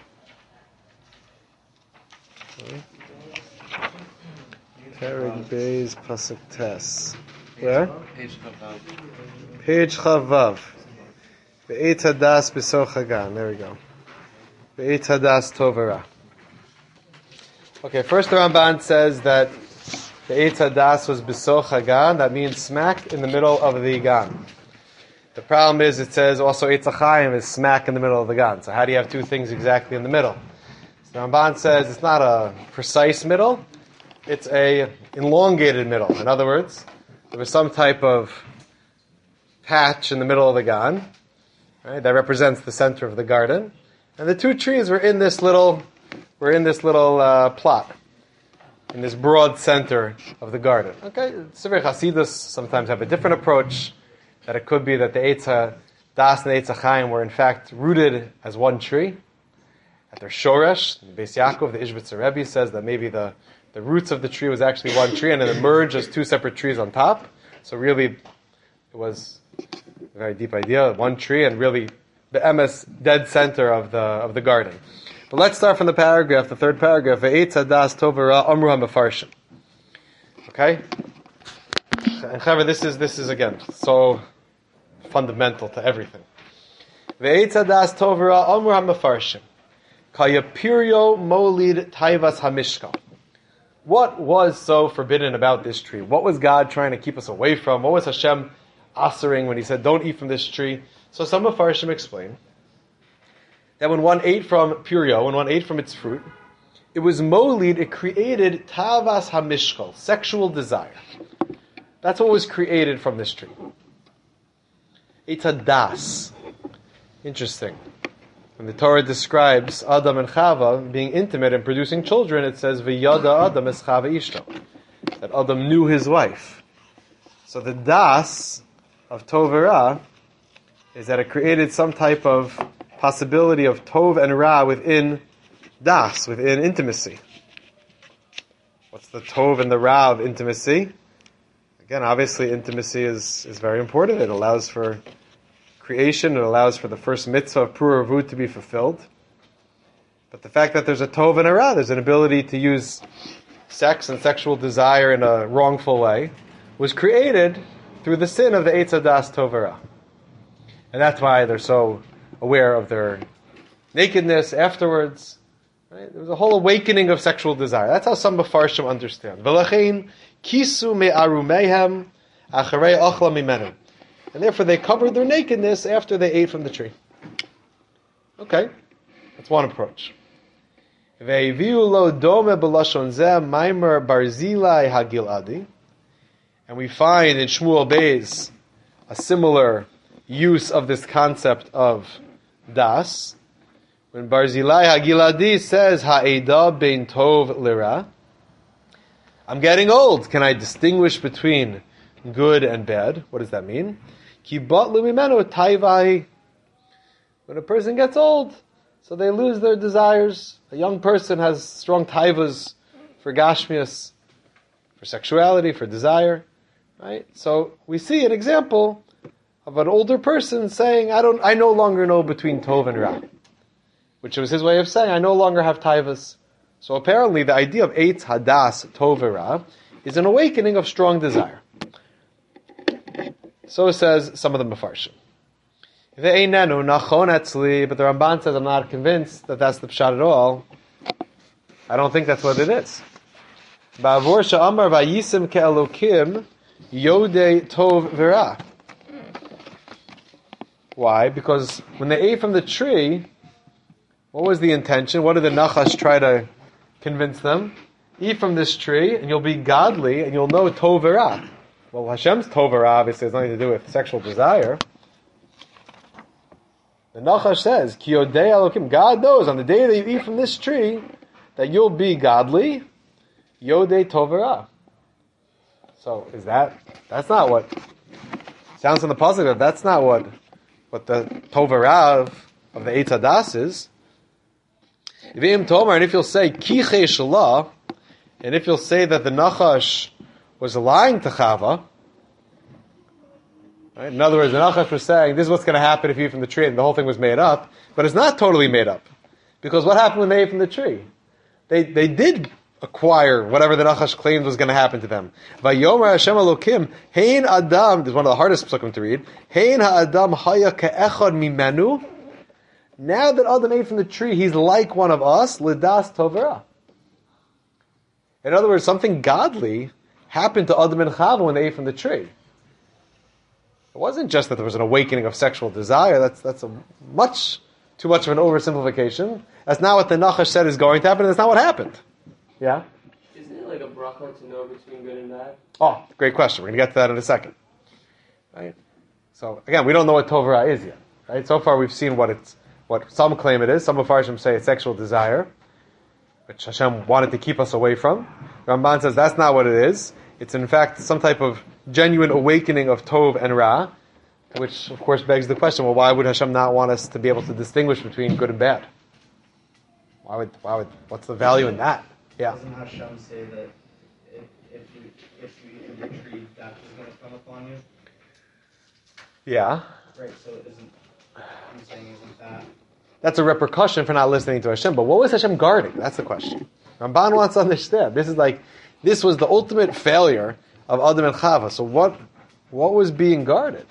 Parak Beis Pasuk Tes. Where? Page Chavav. Page Chavav. Be'eit Hadas B'Soch Hagan. There we go. Be'eit Hadas Tovara. Okay, first the Ramban says that Be'eit Hadas was B'Soch Hagan. That means smack in the middle of the Gan. The problem is it says also Eitz HaChaim is smack in the middle of the Gan. So how do you have two things exactly in the middle? So the Ramban says it's not a precise middle. It's a elongated middle. In other words, there was some type of patch in the middle of the Gan, right, that represents the center of the garden, and the two trees were in this little, were in this little uh, plot, in this broad center of the garden. Okay, Sefer Hasidus sometimes have a different approach. That it could be that the Eitz Hadas and Eitz HaChaim were in fact rooted as one tree at their shoresh. Beis Yaakov, the Ishbitzer Rebbe, says that maybe the The roots of the tree was actually one tree, and it emerged as two separate trees on top. So really, it was a very deep idea, one tree, and really the M S dead center of the of the garden. But let's start from the paragraph, the third paragraph. Ve'etz hadas tovara amru ha'mefarshim. Okay, and however, this is this is again so fundamental to everything. Ve'etz hadas tovara amru ha'mefarshim. Kayapirio molid taivas hamishkal. What was so forbidden about this tree? What was God trying to keep us away from? What was Hashem asering when He said, don't eat from this tree? So some Mefarshim explain that when one ate from Pirio, when one ate from its fruit, it was molid, it created tavas hamishkal, sexual desire. That's what was created from this tree. It's a das. Interesting. when the Torah describes Adam and Chava being intimate and producing children, it says, V'yada Adam es Chava ishto, that Adam knew his wife. So the das of Tov and Ra is that it created some type of possibility of Tov and Ra within das, within intimacy. What's the Tov and the Ra of intimacy? Again, obviously intimacy is, is very important. It allows for creation. It allows for the first mitzvah of Purah Avut to be fulfilled. But the fact that there's a Tov and a Ra, there's an ability to use sex and sexual desire in a wrongful way, was created through the sin of the Eitz Hadas Tov and Ra. And that's why they're so aware of their nakedness afterwards. Right? There was a whole awakening of sexual desire. That's how some Mefarshim understand. V'lachein kisu me'arumeihem acharei ochla mimenu. And therefore they covered their nakedness after they ate from the tree. Okay, that's one approach. Ve'viu lo dome b'lashon zeh maimer barzilai hagiladi. And we find in Shmuel Beis a similar use of this concept of das. When Barzilai Hagiladi says, Ha'eda bein tov lira, I'm getting old. Can I distinguish between good and bad? What does that mean? Ki batlu mimenu taivai. When a person gets old, so they lose their desires. A young person has strong taivas for gashmias, for sexuality, for desire. Right? So we see an example of an older person saying, I don't, I no longer know between tov and ra. Which was his way of saying, I no longer have taivas. So apparently the idea of Eitz Hadas Tov and Ra is an awakening of strong desire. So says some of the Mefarshim. Ve'einenu nachon etzli, but the Ramban says, I'm not convinced that that's the pshat at all. I don't think that's what it is. Ba'avor sha'amar vayisim ke'elokim yodei tov v'ra. Why? Because when they ate from the tree, what was the intention? What did the Nachash try to convince them? Eat from this tree, and you'll be godly, and you'll know Tov v'ra. Well, Hashem's Tov v'ra obviously has nothing to do with sexual desire. The Nachash says, Ki yodei Elokim, God knows on the day that you eat from this tree that you'll be godly. Yodei Tov v'ra. So is that? That's not what sounds in the positive. That's not what what the Tov v'ra of, of the Eitz Hadas is. And if you'll say Kichei Shalah, and if you'll say that the Nachash was lying to Chava, right? In other words, the Nachash was saying, this is what's going to happen if you eat from the tree, and the whole thing was made up, but it's not totally made up. Because what happened when they ate from the tree? They they did acquire whatever the Nachash claimed was going to happen to them. Vayomer Hashem Elokim, Hein Adam, this is one of the hardest psukim to read, Hein Ha'adam Haya Ke'echad Mimenu. Now that Adam ate from the tree, he's like one of us, Lidas Tovera. In other words, something godly happened to Adam and Chava when they ate from the tree. It wasn't just that there was an awakening of sexual desire. That's that's a much too much of an oversimplification. That's not what the Nachash said is going to happen, and that's not what happened. Yeah? Isn't it like a bracha to know between good and bad? Oh, great question. We're going to get to that in a second. Right? So, again, we don't know what Tovera is yet. Right? So far we've seen what it's what some claim it is. Some of Farshim say it's sexual desire, which Hashem wanted to keep us away from. Ramban says that's not what it is. It's in fact some type of genuine awakening of Tov and Ra, which of course begs the question, well, why would Hashem not want us to be able to distinguish between good and bad? Why would, why would, what's the value in that? Yeah. Doesn't Hashem say that if, if you if you eat from the tree, death is going to come upon you? Yeah. Right, so isn't, I'm saying isn't that... That's a repercussion for not listening to Hashem. But what was Hashem guarding? That's the question. Ramban wants to understand. This is like, this was the ultimate failure of Adam and Chava. So what, what was being guarded?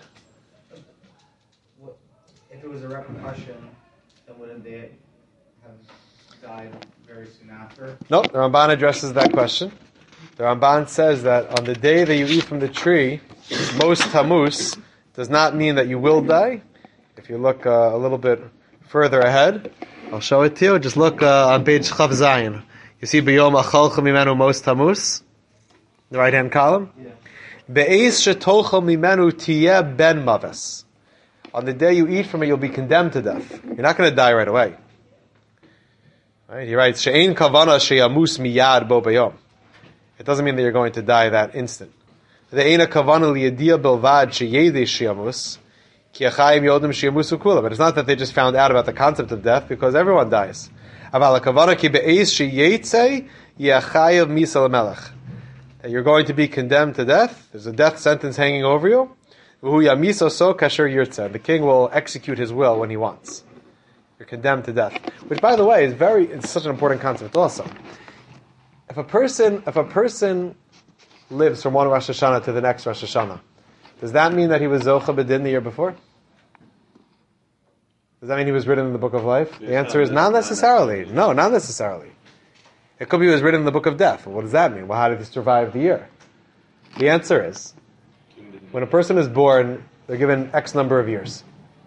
What, if it was a repercussion, then wouldn't they have died very soon after? No, the Ramban addresses that question. The Ramban says that on the day that you eat from the tree, most tamus does not mean that you will die. If you look uh, a little bit further ahead, I'll show it to you. Just look uh, on page Chav Zayin. You see B'yom achalcha mimenu mos tamus, the right-hand columm. Be'ez shetolcha mimenu tiyeh ben maves. On the day you eat from it, you'll be condemned to death. You're not going to die right away. Right? He writes, She'ein kavana sheyamus miyad bo bayom. It doesn't mean that you're going to die that instant. Ve'eina kavana liyadia belvad sheyedei sheyamus ki achayim yodem sheyamusu kula. But it's not that they just found out about the concept of death, because everyone dies. Aval kavana ki be'eis sheyetzei yachayev misa lemelech. That you're going to be condemned to death. There's a death sentence hanging over you. The king will execute his will when he wants. You're condemned to death. Which, by the way, is very, it's such an important concept also. If a person, if a person lives from one Rosh Hashanah to the next Rosh Hashanah, does that mean that he was Zocha B'Din the year before? Does that mean he was written in the Book of Life? The answer is not necessarily. No, not necessarily. It could be he was written in the Book of Death. What does that mean? Well, how did he survive the year? The answer is, when a person is born, they're given X number of years.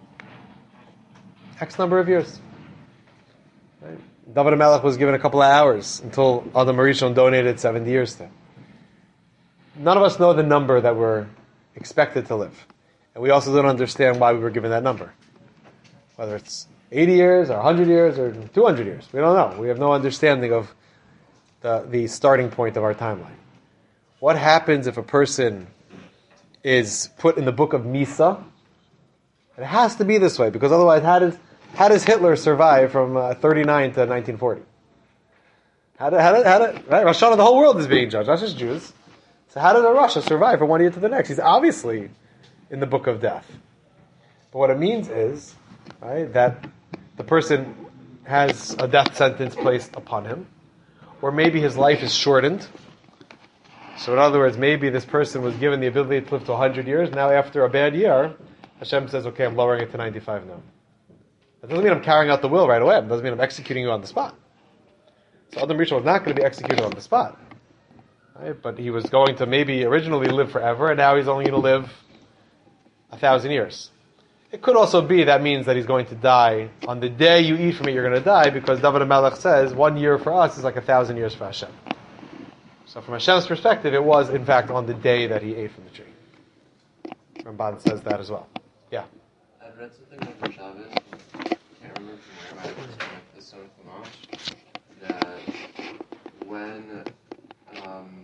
X number of years. Right? David HaMelech was given a couple of hours until Adam Harishon donated seventy years to him. None of us know the number that we're expected to live. And we also don't understand why we were given that number. Whether it's eighty years, or one hundred years, or two hundred years. We don't know. We have no understanding of the, the starting point of our timeline. What happens if a person is put in the book of Misa? It has to be this way, because otherwise, how does how does Hitler survive from uh, thirty-nine to nineteen forty? How did how did how did right? Rosh Hashanah, the whole world is being judged, not just Jews. So how did a Russia survive from one year to the next? He's obviously in the book of death. But what it means is, right, that the person has a death sentence placed upon him, or maybe his life is shortened. So in other words, maybe this person was given the ability to live to one hundred years. Now after a bad year, Hashem says, okay, I'm lowering it to ninety-five now. That doesn't mean I'm carrying out the will right away. It doesn't mean I'm executing you on the spot. So Adam Rishon was not going to be executed on the spot. Right? But he was going to maybe originally live forever, and now he's only going to live a thousand years. It could also be that means that he's going to die on the day you eat from it, you're going to die, because David HaMelech says one year for us is like a thousand years for Hashem. So from Hashem's perspective, it was in fact on the day that he ate from the tree. Ramban says that as well. Yeah. I've read something like Shabbos, I can't remember from where, but it's the Son Chumash, that when um,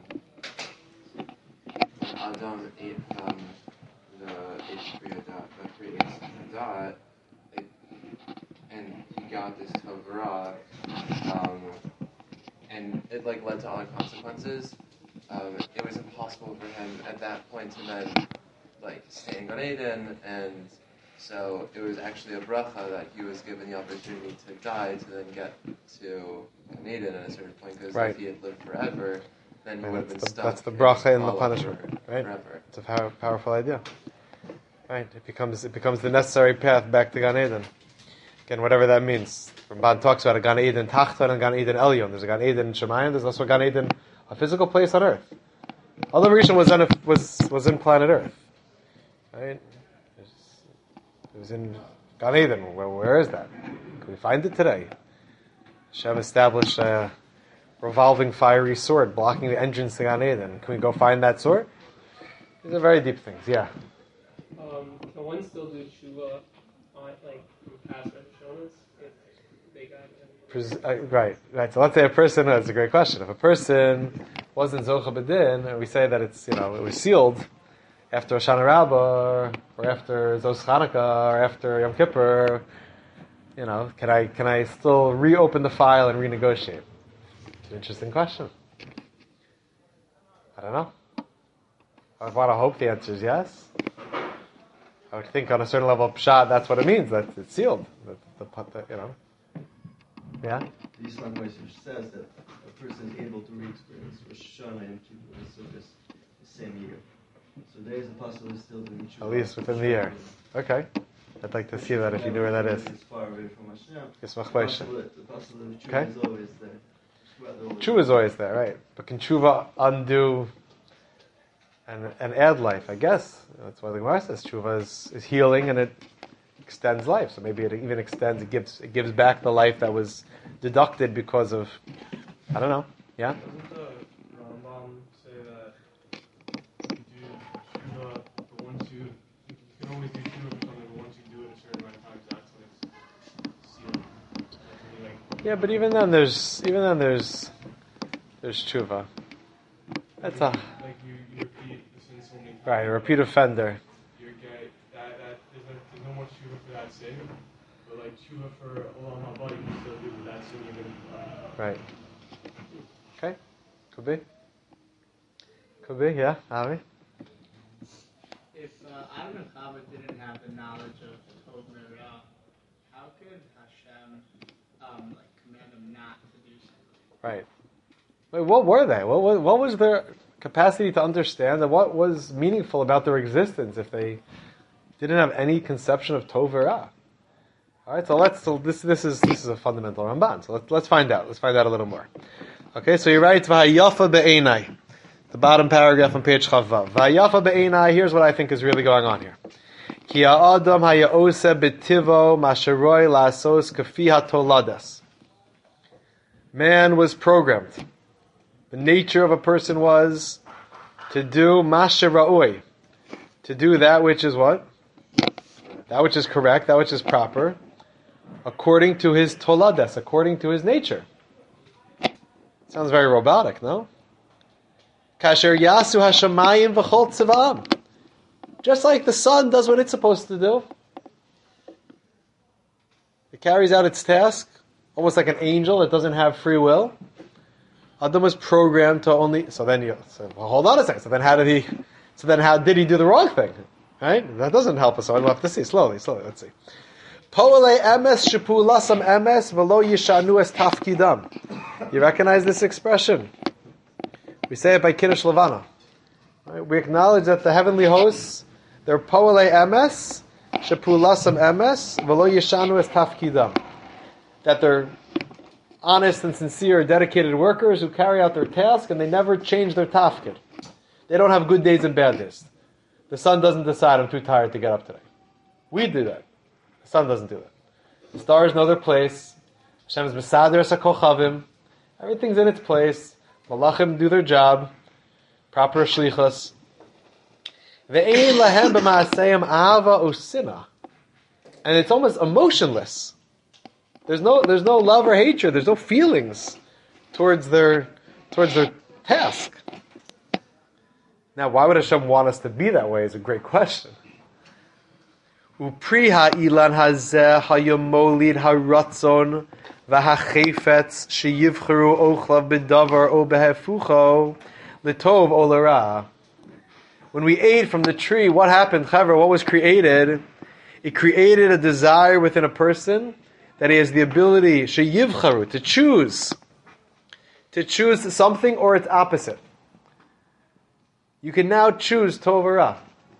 Adam ate from the Eish Dot, and he got this Torah, um, and it like led to other consequences. Um, it was impossible for him at that point to then like stay in Gan Eden, and so it was actually a bracha that he was given the opportunity to die to then get to Gan Eden at a certain point, because right. if he had lived forever, then he And would have been the, stuck. That's the bracha and the for- punishment, right? Forever. It's a power, powerful idea. Right? It becomes it becomes the necessary path back to Gan Eden. Again, whatever that means. Ramban talks about a Gan Eden Tachton and Gan Eden Elyon. There's a Gan Eden in Shemayim. There's also a Gan Eden, a physical place on earth. Adam Rishon was on a, was was in planet Earth. Right? It was in Gan Eden. Where, where is that? Can we find it today? Hashem established a revolving fiery sword blocking the entrance to Gan Eden. Can we go find that sword? These are very deep things. Yeah. Um, can one still do tshuva on like past Rosh if they got it? Pres- uh, right, right. So let's say a person. That's a great question. If a person wasn't Zocha B'Din, and we say that it's, you know, it was sealed after Hoshana Rabbah, or, or after Zos Chanukah, or after Yom Kippur, you know, can I can I still reopen the file and renegotiate? It's an interesting question. I don't know. I would want to hope the answer is yes. I would think on a certain level of pshat, that's what it means. That it's sealed. That the, the, you know. Yeah. The Islam message says that a person is able to re-experience Rosh Hashanah and Kippur and Sukkot the same year. So there is a possibility still to reach. At least within the year. Okay. I'd like to see that if you knew where that is. It's far away from Hashem. Yes, The machloisha. possibility the possibility of Okay. tshuva is always there. Tshuva is always there, right? But can tshuva undo and and add life? I guess that's why the Gemara says tshuva is, is healing and it extends life. So maybe it even extends. It gives it gives back the life that was deducted because of, I don't know. Yeah. Doesn't the Rambam say that you do tshuva, but once you, you can always do tshuva for something, but once you do Yeah, but even then, there's even then there's there's tshuva. That's a Like you, you repeat the sin so many times. right, a repeat offender. You get that, that there's, no, there's no more tshuva for that sin. But like tshuva for Olam Haba, you can still do with that sin even. Uh, Right. Okay. Could be. Could be. Yeah. Avi. If uh, Adam and Chava didn't have the knowledge of Tov and Ra, how could Hashem um, like command them not to do something? Right. Wait, what were they? What was, what was their capacity to understand, and what was meaningful about their existence if they didn't have any conception of Tov or Ra? All right. So let's. So this this is this is a fundamental Ramban. So let's let's find out. Let's find out a little more. Okay. So he writes V'hayafa be'enai. The bottom paragraph on page Chavav. V'hayafa be'enai. Here's what I think is really going on here. Ki ha'adam haya'ose b'tivo masheroi la'asos kafi ha'toladas. Man was programmed. The nature of a person was to do mashera'oi, to do that which is what? That which is correct, that which is proper, according to his toladas, according to his nature. Sounds very robotic, no? Kasher yasu hashamayim v'chol tziva'am. Just like the sun does what it's supposed to do. It carries out its task, almost like an angel. It doesn't have free will. Adam was programmed to only. So then you. So, well, hold on a second. So then, how did he? So then, how did he do the wrong thing? Right? That doesn't help us. So we'll have to see slowly. Slowly. Let's see. Po'alei emes shepulasam emes v'lo yishanu es tafkidam. You recognize this expression? We say it by Kiddush Levana. Right? We acknowledge that the heavenly hosts, they're po'alei emes shepulasam emes v'lo yishanu es tafkidam. That they're honest and sincere, dedicated workers who carry out their task and they never change their tafkid. They don't have good days and bad days. The sun doesn't decide, I'm too tired to get up today. We do that. The sun doesn't do that. The stars know their place. Hashem's mesader es hakochavim. Everything's in its place. Malachim do their job. Proper shlichus. Ve'ein lahem b'ma'aseyim ava usina. And it's almost emotionless. There's no, there's no love or hatred. There's no feelings towards their, towards their task. Now, why would Hashem want us to be that way? Is a great question. Upri ha'ilan hazeh hayomolid haratzon v'hachefetz sheyivcheru ochlav b'davar o behefucho l'tov o l'ra. When we ate from the tree, what happened? Chaver, what was created? It created a desire within a person that he has the ability, sheyivcharu, to choose. To choose something or its opposite. You can now choose Tov or Ra.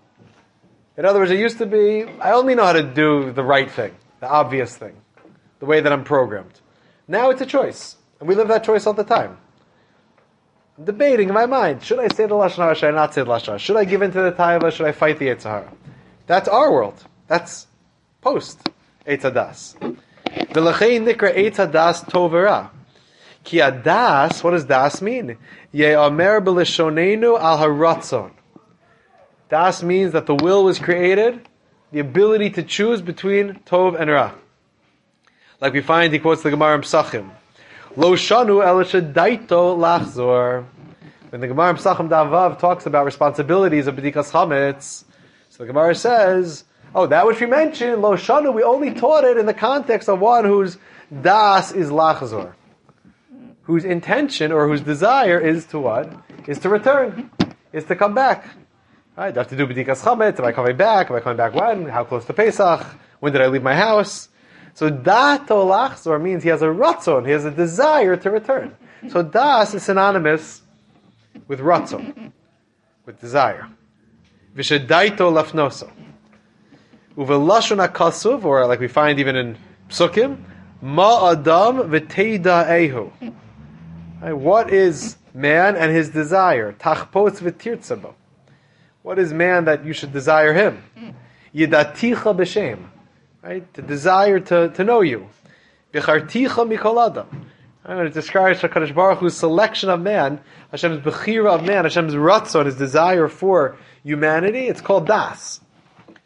In other words, it used to be, I only know how to do the right thing, the obvious thing, the way that I'm programmed. Now it's a choice. And we live that choice all the time. I'm debating in my mind, should I say the Lashon Hara, should I not say the Lashon Hara? Should I give in to the Taiva, should I fight the Yetzer Hara? That's our world. That's post Eitz Hadas. V'lachei nikra Eitz Hadas Tov Ra. Ki Hadas, what does Das mean? Ye'amer b'lishonenu al haratzon. Das means that the will was created, the ability to choose between Tov and Ra. Like we find, he quotes the Gemara in Psachim. Lo shanu el shedaito lachzor. When the Gemara in Psachim Davav talks about responsibilities of B'dikas Chametz, so the Gemara says, oh, that which we mentioned, Lo shanu, we only taught it in the context of one whose das is lachzor, whose intention or whose desire is to what? Is to return, is to come back. Right? Do I have to do B'dikas Chametz? Am I coming back? Am I coming back when? How close to Pesach? When did I leave my house? So dato lachzor means he has a ratzon, he has a desire to return. So das is synonymous with ratzon, with desire. V'shedaito lafnoso. Uvelashon hakasuv, or like we find even in Psukim, ma adam v'teida ehu. What is man and his desire? Tachpotz v'tirtzabo. What is man that you should desire him? Yidaticha b'shem. Right? To desire to, to know you. V'charticha mikol adam. I'm going to describe HaKadosh Baruch Hu's selection of man, Hashem's bechira of man, Hashem's ratzon, his desire for humanity. It's called das.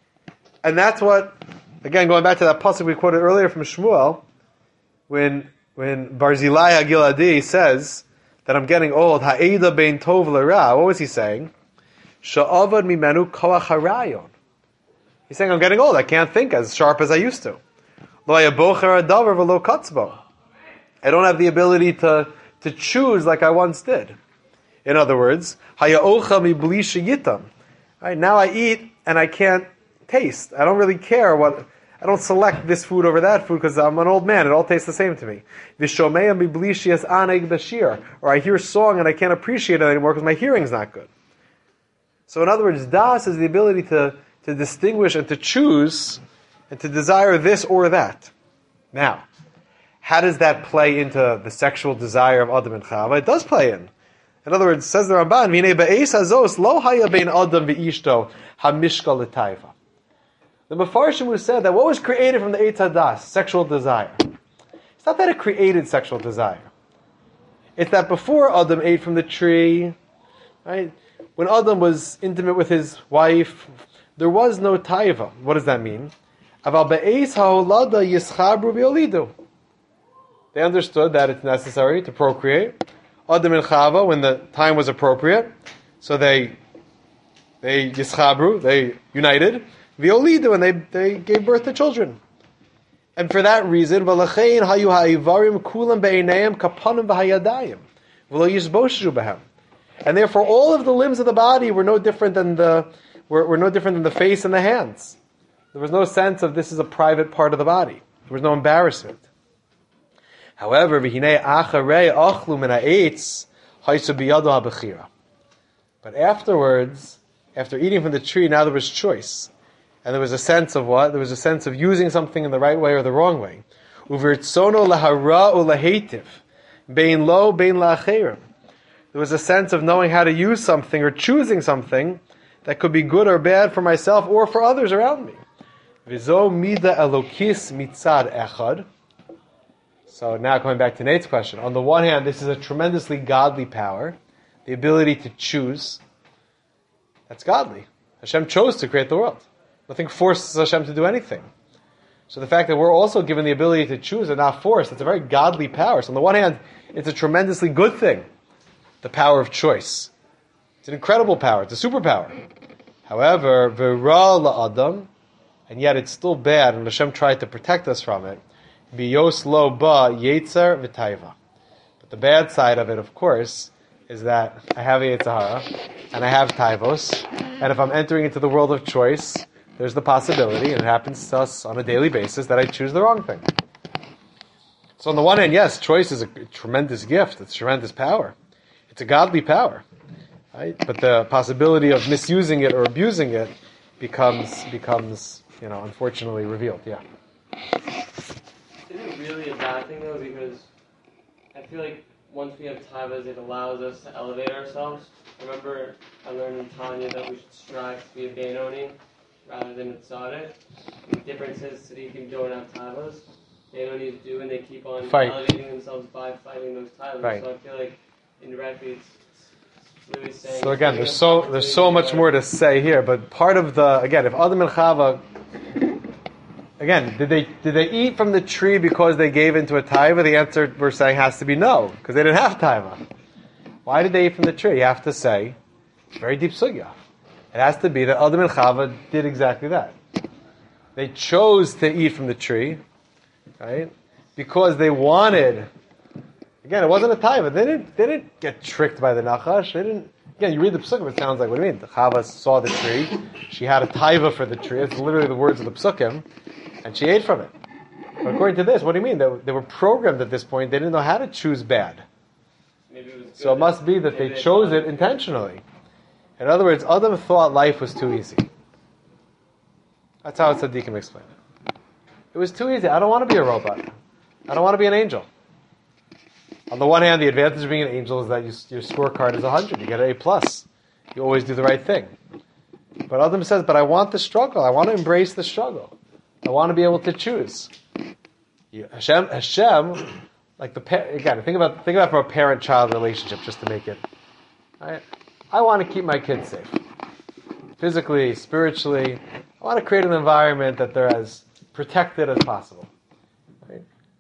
And that's what, again, going back to that pasuk we quoted earlier from Shmuel, when when Barzilai Hagiladi says that I'm getting old, ha'eda bein tov l'ra, what was he saying? Sha'avad mimenu koach harayon. He's saying I'm getting old. I can't think as sharp as I used to. Lo yabocher adavar v'lo katzbo. I don't have the ability to, to choose like I once did. In other words, haya'ocha mibli sheyitam. Right, now I eat and I can't taste. I don't really care what. I don't select this food over that food because I'm an old man. It all tastes the same to me. Vishomeya mibli sheyas aneg bashir. Or I hear a song and I can't appreciate it anymore because my hearing's not good. So in other words, das is the ability to, to distinguish and to choose and to desire this or that. Now, how does that play into the sexual desire of Adam and Chava? It does play in. In other words, says the Ramban, "V'nei be'eis hazos lo haya bein Adam v'ishto hamishka l'taiva." The Mefarshim who said that what was created from the Eitz Hadas, sexual desire. It's not that it created sexual desire. It's that before Adam ate from the tree, right? When Adam was intimate with his wife, there was no taiva. What does that mean? Aval be'eis ha'olada yischabru v'yolidu. They understood that it's necessary to procreate. Adam and Chava, when the time was appropriate, so they they yischabru, they united, v'yolidu, and they, they gave birth to children. And for that reason, v'lachein hayu ha'ivarim kulam be'einayim kapanim v'hayadayim v'lo yizboshu behem. And therefore, all of the limbs of the body were no different than the were, were no different than the face and the hands. There was no sense of this is a private part of the body. There was no embarrassment. However, v'hinei acharei achlu min ha'etz haisu biyado ha'bechira. But afterwards, after eating from the tree, now there was choice. And there was a sense of what? There was a sense of using something in the right way or the wrong way. Uvirtzono lahara u laheitiv. Bein lo, bein la'acherim. There was a sense of knowing how to use something or choosing something that could be good or bad for myself or for others around me. Vizo mida elokis mitzad echad. So now coming back to Nate's question. On the one hand, this is a tremendously godly power. The ability to choose. That's godly. Hashem chose to create the world. Nothing forces Hashem to do anything. So the fact that we're also given the ability to choose and not force, it's a very godly power. So on the one hand, it's a tremendously good thing. The power of choice. It's an incredible power. It's a superpower. However, v'ra la'adam, and yet it's still bad, and Hashem tried to protect us from it. Biyos lo ba yetzer v'taiva. But the bad side of it, of course, is that I have a Yetzirah, and I have taivos, and if I'm entering into the world of choice, there's the possibility, and it happens to us on a daily basis, that I choose the wrong thing. So on the one hand, yes, choice is a tremendous gift. It's tremendous power. It's a godly power, right? But the possibility of misusing it or abusing it becomes becomes you know unfortunately revealed. Yeah. Is it really a bad thing though? Because I feel like once we have taivas, it allows us to elevate ourselves. I remember I learned in Tanya that we should strive to be a Benoni rather than a tzaddik. The difference is that you don't have taivas. Benonis do, and they keep on Fight. elevating themselves by fighting those taivas. Right. So I feel like indirectly it's, it's really saying. So again, there's so there's so much more to say here, but part of the again, if Adam and Chava, again, did they did they eat from the tree because they gave into a taiva? The answer we're saying has to be no, because they didn't have taiva. Why did they eat from the tree? You have to say, very deep sugya. It has to be that Adam and Chava did exactly that. They chose to eat from the tree, right? Because they wanted. Again, it wasn't a taiva. They didn't. They didn't get tricked by the nachash. They didn't. Again, you read the psukim. It sounds like what do you mean? The Chava saw the tree. She had a taiva for the tree. It's literally the words of the psukim, and she ate from it. But according to this, what do you mean? They, they were programmed at this point. They didn't know how to choose bad. Maybe it was So it must be that they chose it intentionally. In other words, Adam thought life was too easy. That's how Tzaddikim explain it. It was too easy. I don't want to be a robot. I don't want to be an angel. On the one hand, the advantage of being an angel is that you, your scorecard is one hundred. You get an A plus. You always do the right thing. But Adam says, but I want the struggle. I want to embrace the struggle. I want to be able to choose. You, Hashem, Hashem, like the again, think about think about from a parent-child relationship, just to make it. Right? I want to keep my kids safe, physically, spiritually. I want to create an environment that they're as protected as possible. Right?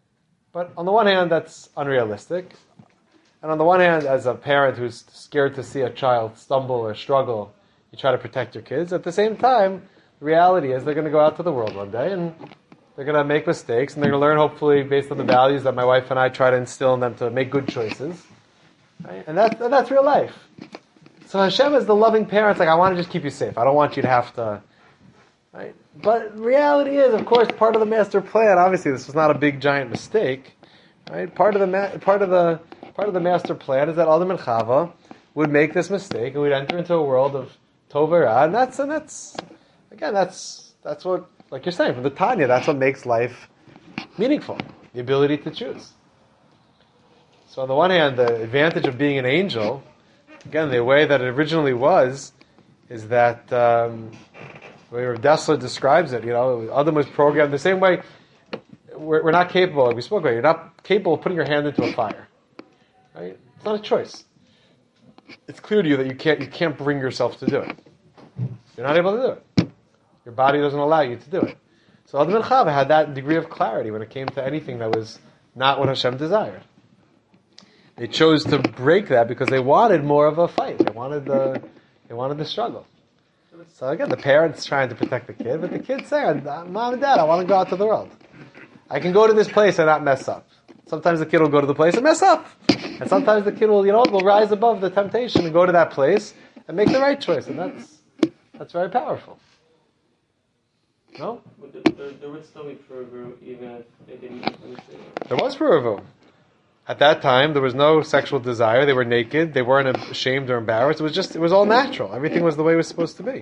But on the one hand, that's unrealistic. And on the one hand, as a parent who's scared to see a child stumble or struggle, you try to protect your kids. At the same time, the reality is they're going to go out to the world one day and they're going to make mistakes and they're going to learn, hopefully, based on the values that my wife and I try to instill in them to make good choices. Right? And, that's, and that's real life. So Hashem is the loving parent. Like, I want to just keep you safe. I don't want you to have to... Right? But reality is, of course, part of the master plan, obviously this was not a big, giant mistake. Right? Part of the ma- part of the part of the master plan is that Adam and Chava would make this mistake and we'd enter into a world of Tov and Ra. And that's, and that's, again, that's, that's what, like you're saying, from the Tanya, that's what makes life meaningful. The ability to choose. So on the one hand, the advantage of being an angel, again, the way that it originally was, is that um, the way Rav Dessler describes it, you know, Adam was programmed the same way. We're, we're not capable, like we spoke about, you're not capable of putting your hand into a fire. Right? It's not a choice. It's clear to you that you can't you can't bring yourself to do it. You're not able to do it. Your body doesn't allow you to do it. So Adam and Chava had that degree of clarity when it came to anything that was not what Hashem desired. They chose to break that because they wanted more of a fight. They wanted the they wanted the struggle. So again, the parents trying to protect the kid, but the kid saying, "Mom and Dad, I want to go out to the world. I can go to this place and not mess up." Sometimes the kid will go to the place and mess up, and sometimes the kid will, you know, will rise above the temptation and go to that place and make the right choice, and that's that's very powerful. No? But there, there, there would still be Puravu even if they didn't understand. There was Puravu. At that time, there was no sexual desire. They were naked. They weren't ashamed or embarrassed. It was just, it was all natural. Everything was the way it was supposed to be.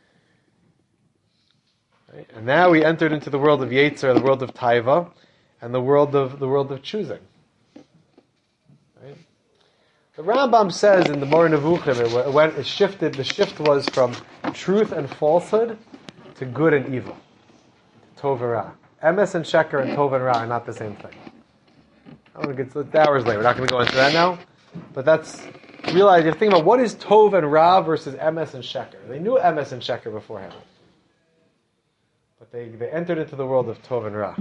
Right? And now we entered into the world of Yetzer, the world of Taiva, and the world of the world of choosing. Right? The Rambam says in the Moreh Nevuchim, it went, it shifted. The shift was from truth and falsehood to good and evil, Tov and Ra. Emes and Sheker and Tov and Ra are not the same thing. I'm going to get to the hours later. We're not going to go into that now. But that's, realize, you think about what is Tov and Ra versus Emes and Sheker. They knew Emes and Sheker beforehand. But they, they entered into the world of Tov and Ra.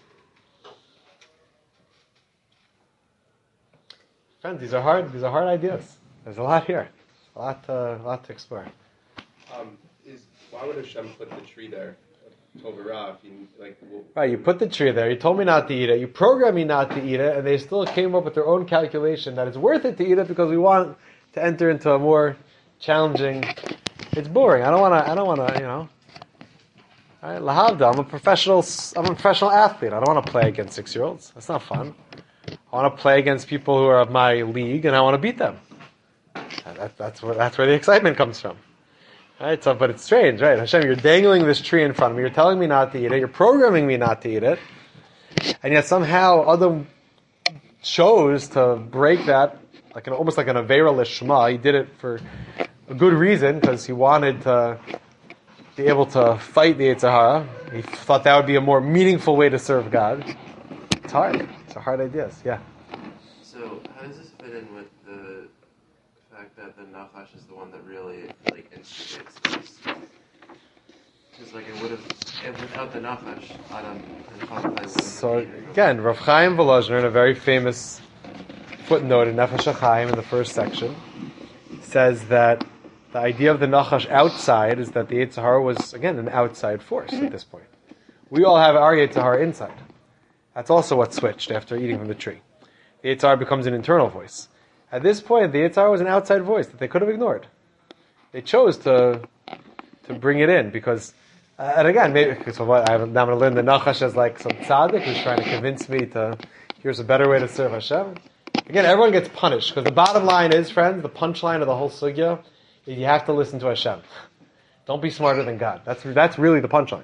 Friends, these are hard, these are hard ideas. There's a lot here. A lot, uh, a lot to explore. Um, is, why would Hashem put the tree there? Tov and Ra, if you, like, well, Right, you put the tree there, you told me not to eat it, you programmed me not to eat it, and they still came up with their own calculation that it's worth it to eat it because we want to enter into a more challenging. It's boring. I don't want to. I don't want to. You know. All right, lahavda. I'm a professional. I'm a professional athlete. I don't want to play against six-year-olds. That's not fun. I want to play against people who are of my league, and I want to beat them. That, that's where that's where the excitement comes from. Right, so, but it's strange, right? Hashem, you're dangling this tree in front of me. You're telling me not to eat it. You're programming me not to eat it. And yet somehow Adam chose to break that, like an, almost like an Aveira Lishma. He did it for a good reason, because he wanted to be able to fight the Yetzer Hara. He thought that would be a more meaningful way to serve God. It's hard. It's a hard idea. Yeah. so how does this fit in with the fact that the Nachash is the one that really, like, instigates this? Because, like, it would have, if without the Nachash, Adam and Chava wouldn't So have been. again, Rav Chaim Volozhner, in a very famous footnote in Nefesh HaChaim in the first section, says that the idea of the Nachash outside is that the Yetzer Hara was, again, an outside force at this point. We all have our Yetzer Hara inside. That's also what switched after eating from the tree. The Yetzer Hara becomes an internal voice. At this point, the Yetzer Hara was an outside voice that they could have ignored. They chose to to bring it in because, uh, and again, maybe so what, I'm now going to learn the Nachash as like some tzaddik who's trying to convince me to, here's a better way to serve Hashem. Again, everyone gets punished because the bottom line is, friends, the punchline of the whole sugya is you have to listen to Hashem. Don't be smarter than God. That's that's really the punchline.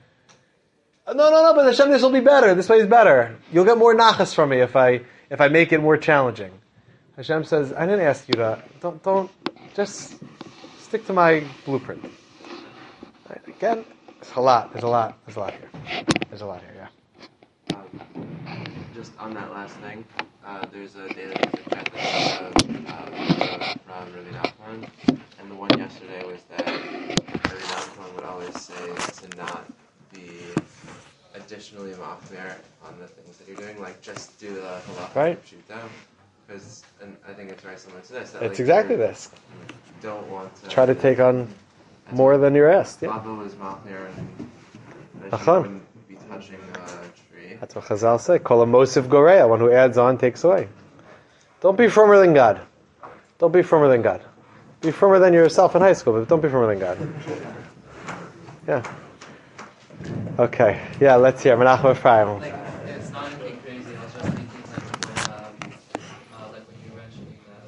No, no, no, but Hashem, this will be better. This way is better. You'll get more nachas from me if I if I make it more challenging. Hashem says, I didn't ask you to, don't, don't, just stick to my blueprint. Right? Again, there's a lot, there's a lot, there's a lot here. There's a lot here, yeah. Um, just on that last thing, uh, there's a daily music chat that uh, from Rabbi Nachman, and the one yesterday was that Rabbi Nachman would always say to not be a additionally machmir on the things that you're doing, like just do the halacha Right. shoot down. Because, and I think it's very similar to this. That, It's like, exactly you this. Don't want to Try to take on more than you're asked. Yeah. Baba was machmir and that she Achon. wouldn't be touching the tree. That's what Chazal say. Kol mosif goreya. One who adds on takes away. Don't be firmer than God. Don't be firmer than God. Be firmer than yourself in high school, but don't be firmer than God. Yeah. Okay. Yeah. Let's hear Menachem Ephraim.